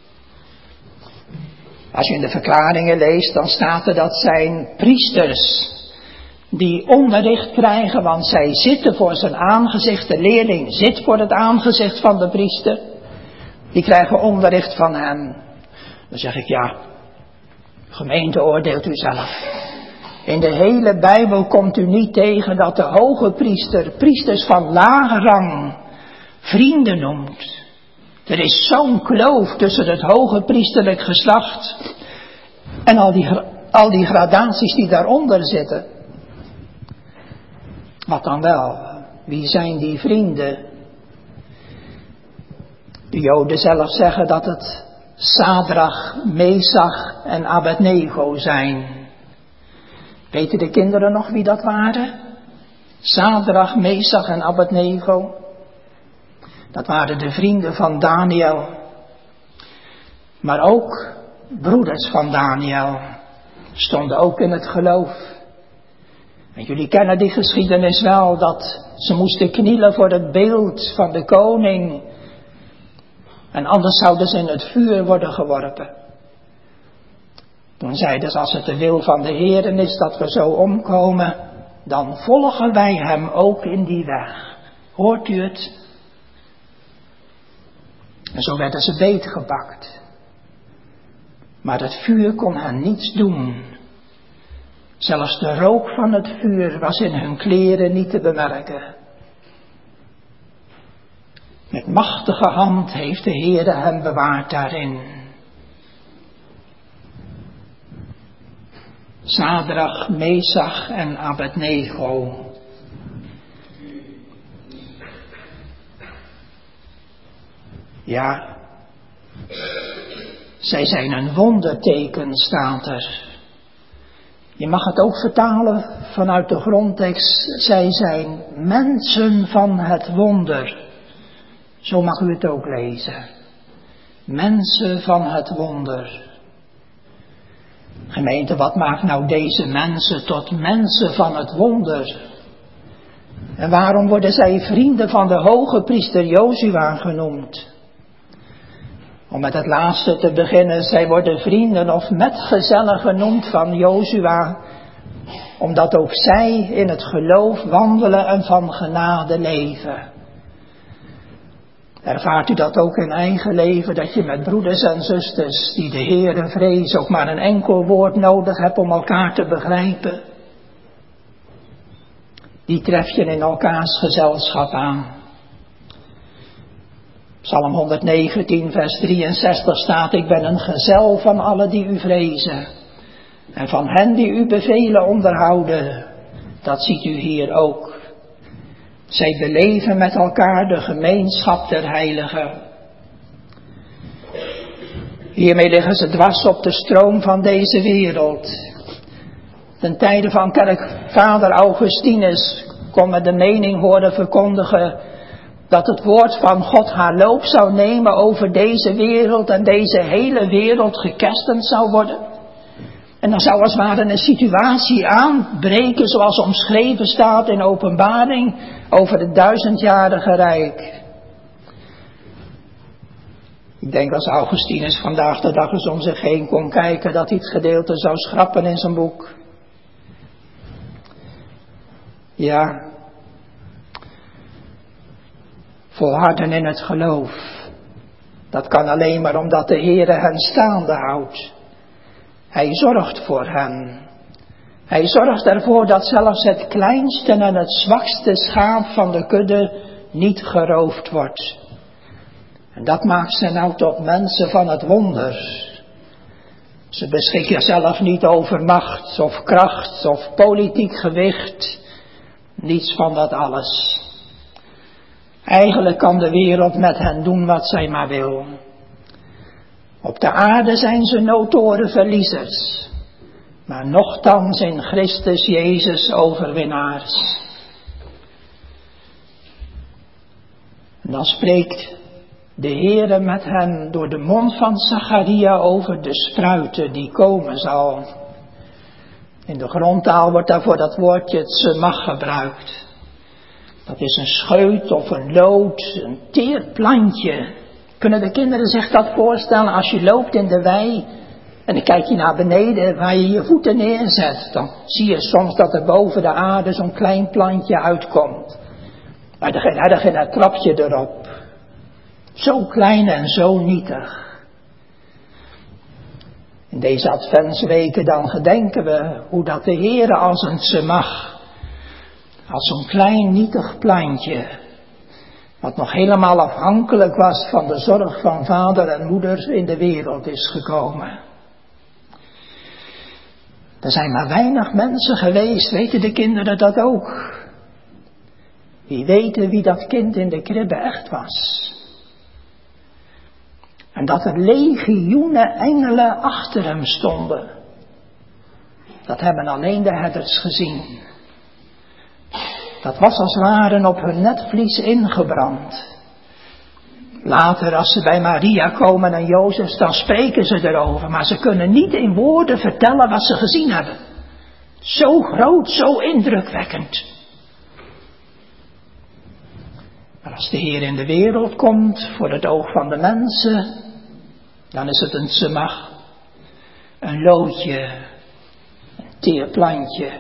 Als je in de verklaringen leest, dan staat er dat zijn priesters die onderricht krijgen, want zij zitten voor zijn aangezicht. De leerling zit voor het aangezicht van de priester. Die krijgen onderricht van hem. Dan zeg ik, ja, gemeente, oordeelt u zelf. In de hele Bijbel komt u niet tegen dat de hoge priester priesters van lage rang vrienden noemt. Er is zo'n kloof tussen het hoge priesterlijk geslacht en al die gradaties die daaronder zitten. Wat dan wel? Wie zijn die vrienden? De Joden zelf zeggen dat het Sadrach, Mesach en Abednego zijn. Weten de kinderen nog wie dat waren? Sadrach, Mesach en Abednego. Dat waren de vrienden van Daniel. Maar ook broeders van Daniel stonden ook in het geloof. En jullie kennen die geschiedenis wel, dat ze moesten knielen voor het beeld van de koning. En anders zouden ze in het vuur worden geworpen. Toen zeiden ze, als het de wil van de Heeren is dat we zo omkomen, dan volgen wij hem ook in die weg. Hoort u het? En zo werden ze beetgepakt. Maar het vuur kon hen niets doen. Zelfs de rook van het vuur was in hun kleren niet te bemerken. Met machtige hand heeft de Heere hem bewaard daarin. Sadrach, Mesach en Abednego. Ja, zij zijn een wonderteken, staat er. Je mag het ook vertalen vanuit de grondtekst. Zij zijn mensen van het wonder. Zo mag u het ook lezen. Mensen van het wonder. Gemeente, wat maakt nou deze mensen tot mensen van het wonder? En waarom worden zij vrienden van de hoge priester Jozua genoemd? Om met het laatste te beginnen, zij worden vrienden of metgezellen genoemd van Jozua, omdat ook zij in het geloof wandelen en van genade leven. Ervaart u dat ook in eigen leven, dat je met broeders en zusters die de Heere vrezen ook maar een enkel woord nodig hebt om elkaar te begrijpen? Die tref je in elkaars gezelschap aan. Psalm 119 vers 63 staat, ik ben een gezel van allen die u vrezen. En van hen die uw bevelen onderhouden. Dat ziet u hier ook. Zij beleven met elkaar de gemeenschap der heiligen. Hiermee liggen ze dwars op de stroom van deze wereld. Ten tijde van kerkvader Augustinus kon men de mening horen verkondigen dat het woord van God haar loop zou nemen over deze wereld en deze hele wereld gekerstend zou worden. En dan zou als het ware een situatie aanbreken zoals omschreven staat in Openbaring over het 1000-jarige rijk. Ik denk als Augustinus vandaag de dag eens om zich heen kon kijken dat hij het gedeelte zou schrappen in zijn boek. Ja, volharden in het geloof. Dat kan alleen maar omdat de Heere hen staande houdt. Hij zorgt voor hen. Hij zorgt ervoor dat zelfs het kleinste en het zwakste schaap van de kudde niet geroofd wordt. En dat maakt ze nou tot mensen van het wonder. Ze beschikken zelf niet over macht of kracht of politiek gewicht. Niets van dat alles. Eigenlijk kan de wereld met hen doen wat zij maar wil. Op de aarde zijn ze notoren verliezers, maar nochtans in Christus Jezus overwinnaars. En dan spreekt de Heere met hem door de mond van Zacharia over de spruiten die komen zal. In de grondtaal wordt daarvoor dat woordje tsemach gebruikt. Dat is een scheut of een lood, een teer plantje. Kunnen de kinderen zich dat voorstellen als je loopt in de wei en dan kijk je naar beneden waar je je voeten neerzet. Dan zie je soms dat er boven de aarde zo'n klein plantje uitkomt. Maar dan trap je erop. Zo klein en zo nietig. In deze adventsweken dan gedenken we hoe dat de Heere als een tsemach, als zo'n klein nietig plantje, wat nog helemaal afhankelijk was van de zorg van vader en moeder, in de wereld is gekomen. Er zijn maar weinig mensen geweest, weten de kinderen dat ook, die weten wie dat kind in de kribbe echt was. En dat er legioenen engelen achter hem stonden. Dat hebben alleen de herders gezien. Dat was als het ware op hun netvlies ingebrand. Later als ze bij Maria komen en Jozef, dan spreken ze erover. Maar ze kunnen niet in woorden vertellen wat ze gezien hebben. Zo groot, zo indrukwekkend. Maar als de Heer in de wereld komt voor het oog van de mensen, dan is het een tsemach, een loodje, een teer plantje.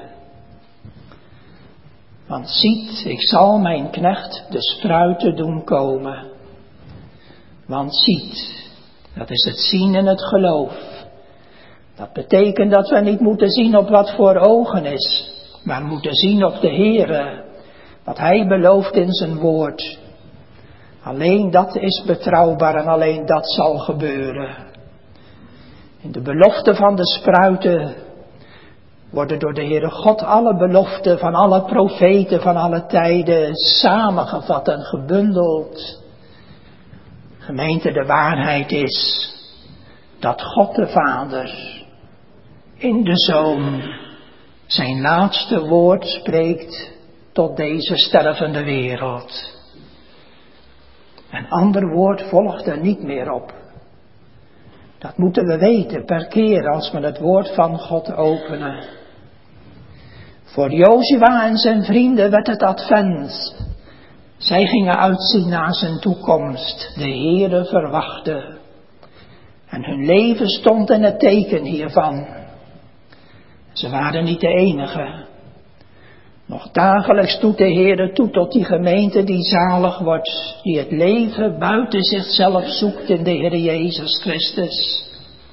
Want ziet, ik zal mijn knecht de spruiten doen komen. Want ziet, dat is het zien en het geloof. Dat betekent dat we niet moeten zien op wat voor ogen is, maar moeten zien op de Heere, wat Hij belooft in zijn woord. Alleen dat is betrouwbaar en alleen dat zal gebeuren. In de belofte van de spruiten worden door de Heere God alle beloften van alle profeten van alle tijden samengevat en gebundeld. Gemeente, de waarheid is dat God de Vader in de Zoon zijn laatste woord spreekt tot deze stervende wereld. Een ander woord volgt er niet meer op. Dat moeten we weten per keer als we het woord van God openen. Voor Jozua en zijn vrienden werd het advent. Zij gingen uitzien naar zijn toekomst. De Heere verwachtte. En hun leven stond in het teken hiervan. Ze waren niet de enige. Nog dagelijks doet de Heere toe tot die gemeente die zalig wordt, die het leven buiten zichzelf zoekt in de Heer Jezus Christus.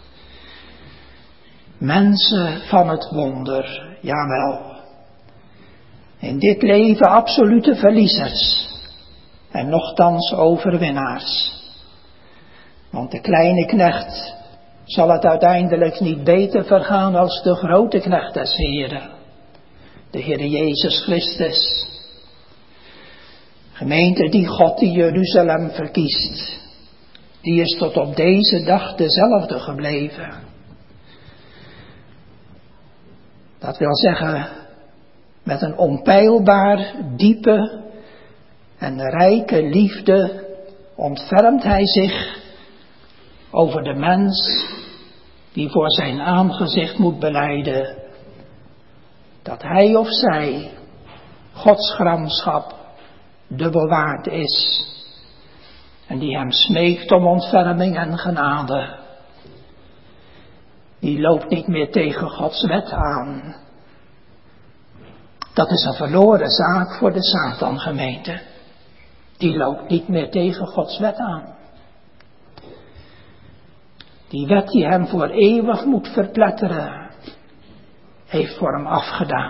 Mensen van het wonder, jawel. In dit leven absolute verliezers en nochtans overwinnaars. Want de kleine knecht zal het uiteindelijk niet beter vergaan als de grote knecht des Heeren. De Heer Jezus Christus. Gemeente, die God die Jeruzalem verkiest, die is tot op deze dag dezelfde gebleven. Dat wil zeggen, met een onpeilbaar, diepe en rijke liefde ontfermt hij zich over de mens die voor zijn aangezicht moet belijden dat hij of zij Gods gramschap dubbel waard is en die hem smeekt om ontferming en genade. Die loopt niet meer tegen Gods wet aan. Dat is een verloren zaak voor de Satan-gemeente. Die loopt niet meer tegen Gods wet aan. Die wet die hem voor eeuwig moet verpletteren, heeft voor hem afgedaan.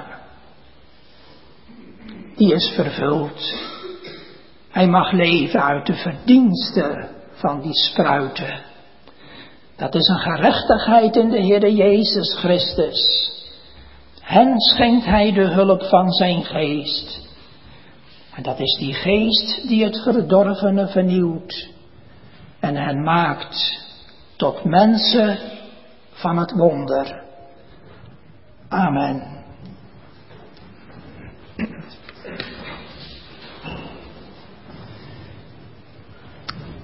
Die is vervuld. Hij mag leven uit de verdiensten van die spruiten. Dat is een gerechtigheid in de Heere Jezus Christus. Hen schenkt hij de hulp van zijn geest. En dat is die geest die het verdorvene vernieuwt. En hen maakt tot mensen van het wonder. Amen.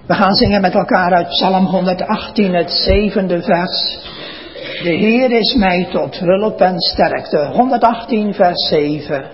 We gaan zingen met elkaar uit Psalm 118, het 7e vers. De Heer is mij tot hulp en sterkte. 118, vers 7.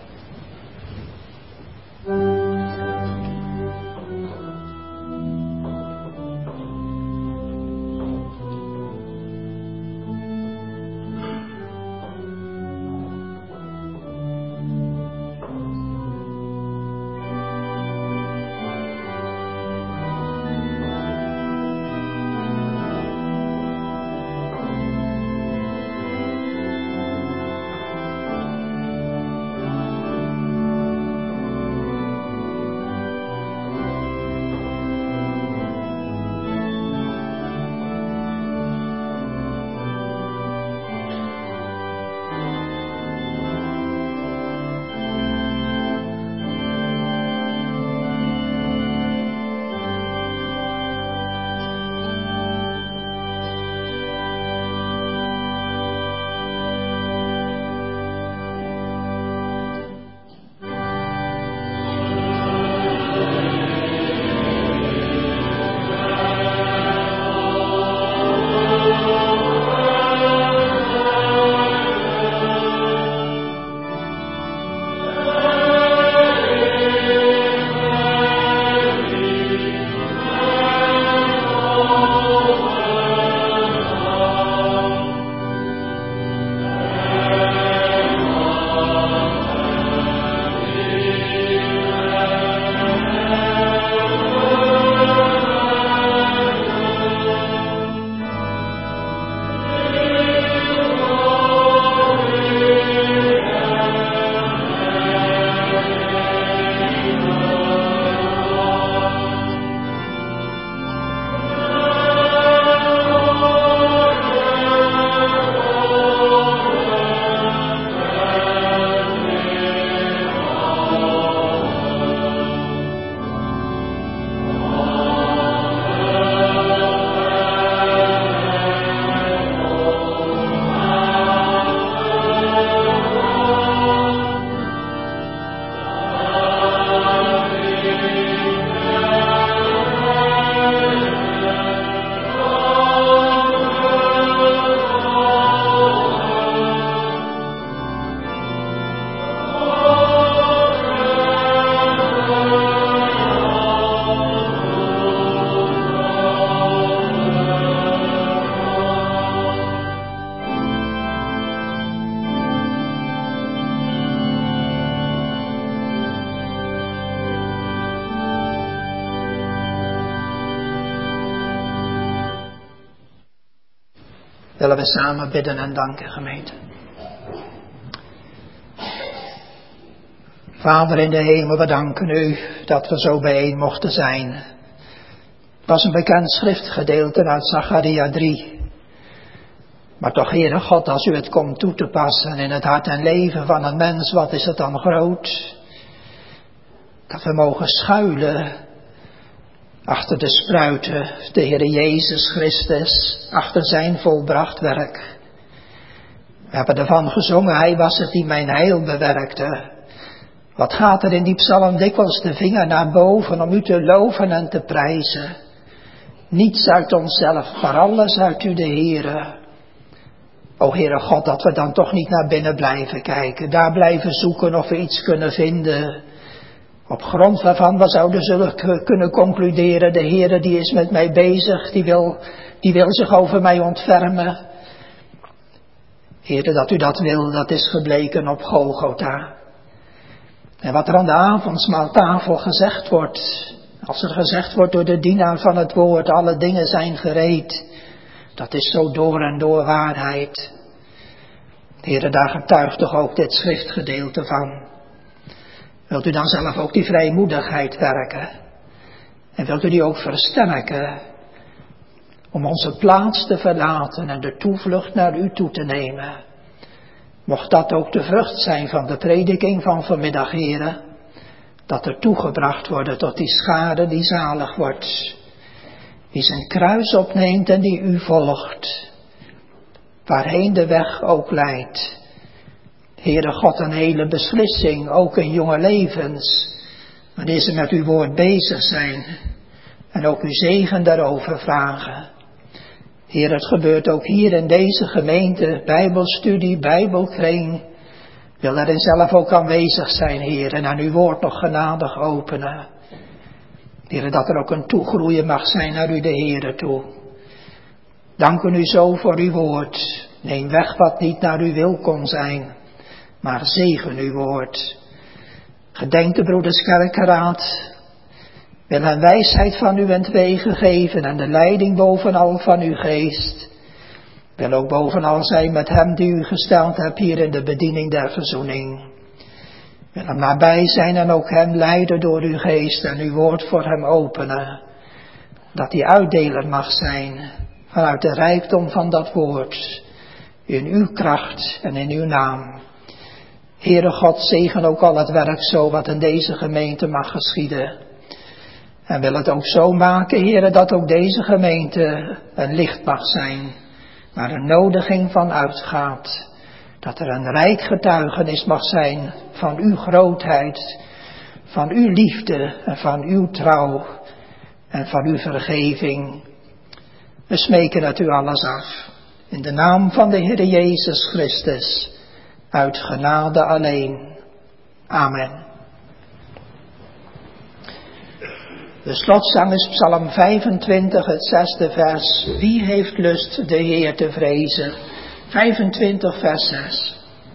Willen we samen bidden en danken, gemeente. Vader in de hemel, we danken u dat we zo bijeen mochten zijn. Het was een bekend schriftgedeelte uit Zacharia 3. Maar toch, Heere God, als u het komt toe te passen in het hart en leven van een mens, wat is het dan groot? Dat we mogen schuilen achter de spruiten, de Heere Jezus Christus, achter zijn volbracht werk. We hebben ervan gezongen, hij was het die mijn heil bewerkte. Wat gaat er in die psalm dikwijls de vinger naar boven om u te loven en te prijzen. Niets uit onszelf, maar alles uit u de Heere. O Heere God, dat we dan toch niet naar binnen blijven kijken, daar blijven zoeken of we iets kunnen vinden. Op grond waarvan we zouden zullen kunnen concluderen, de Heere die is met mij bezig, die wil zich over mij ontfermen. Heere, dat u dat wil, dat is gebleken op Golgotha. En wat er aan de avondmaaltafel gezegd wordt, als er gezegd wordt door de dienaar van het woord, alle dingen zijn gereed, dat is zo door en door waarheid. Heere, daar getuigt toch ook dit schriftgedeelte van. Wilt u dan zelf ook die vrijmoedigheid werken? En wilt u die ook versterken? Om onze plaats te verlaten en de toevlucht naar u toe te nemen. Mocht dat ook de vrucht zijn van de prediking van vanmiddag, Heere. Dat er toegebracht worden tot die schare die zalig wordt. Die zijn kruis opneemt en die u volgt. Waarheen de weg ook leidt. Heere God, een hele beslissing, ook in jonge levens. Wanneer ze met uw woord bezig zijn. en ook uw zegen daarover vragen. Heer, het gebeurt ook hier in deze gemeente, Bijbelstudie, Bijbelkring. Wil daarin zelf ook aanwezig zijn, Heer, en aan uw woord nog genadig openen. Heer, dat er ook een toegroeien mag zijn naar u de Heere toe. Danken u zo voor uw woord. Neem weg wat niet naar uw wil kon zijn, maar zegen uw woord. Gedenk de broeders Kerkenraad. Wil hen wijsheid van u entwegen geven en de leiding bovenal van uw geest. Wil ook bovenal zijn met hem die u gesteld hebt hier in de bediening der verzoening. Wil hem nabij zijn en ook hem leiden door uw geest en uw woord voor hem openen. Dat hij uitdeler mag zijn vanuit de rijkdom van dat woord. In uw kracht en in uw naam. Heere God, zegen ook al het werk zo wat in deze gemeente mag geschieden. En wil het ook zo maken, Heere, dat ook deze gemeente een licht mag zijn. Waar een nodiging van uitgaat. Dat er een rijk getuigenis mag zijn van uw grootheid. Van uw liefde en van uw trouw. En van uw vergeving. We smeken het u alles af. In de naam van de Heere Jezus Christus. Uit genade alleen. Amen. De slotzang is Psalm 25, het 6e vers. Wie heeft lust de Heer te vrezen? 25, vers 6.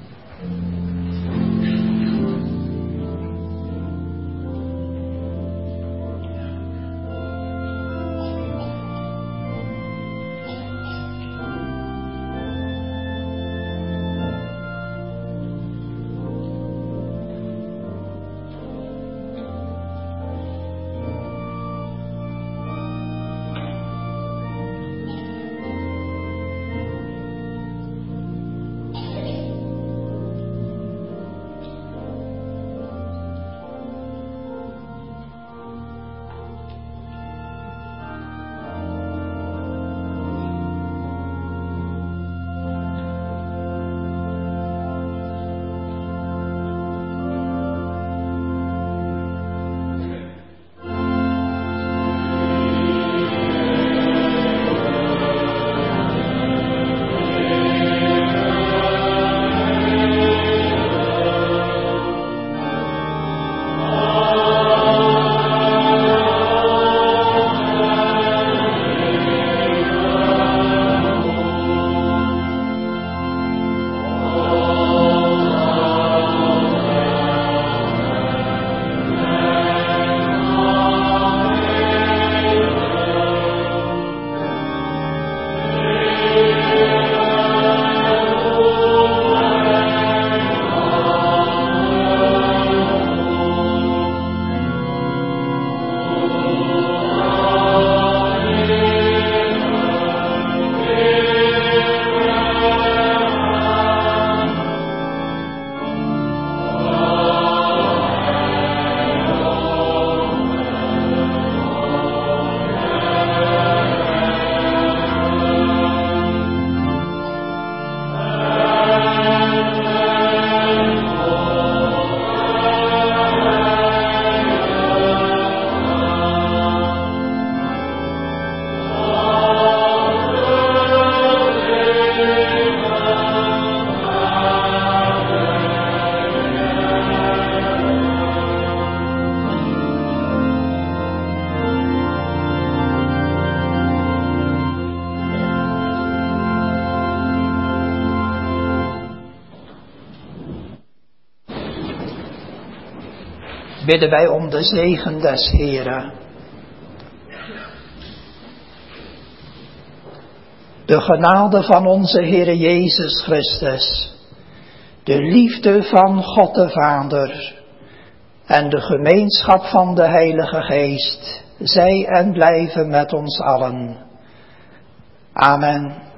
Bidden wij om de zegen des Heren. De genade van onze Heere Jezus Christus, de liefde van God de Vader en de gemeenschap van de Heilige Geest, zij en blijven met ons allen. Amen.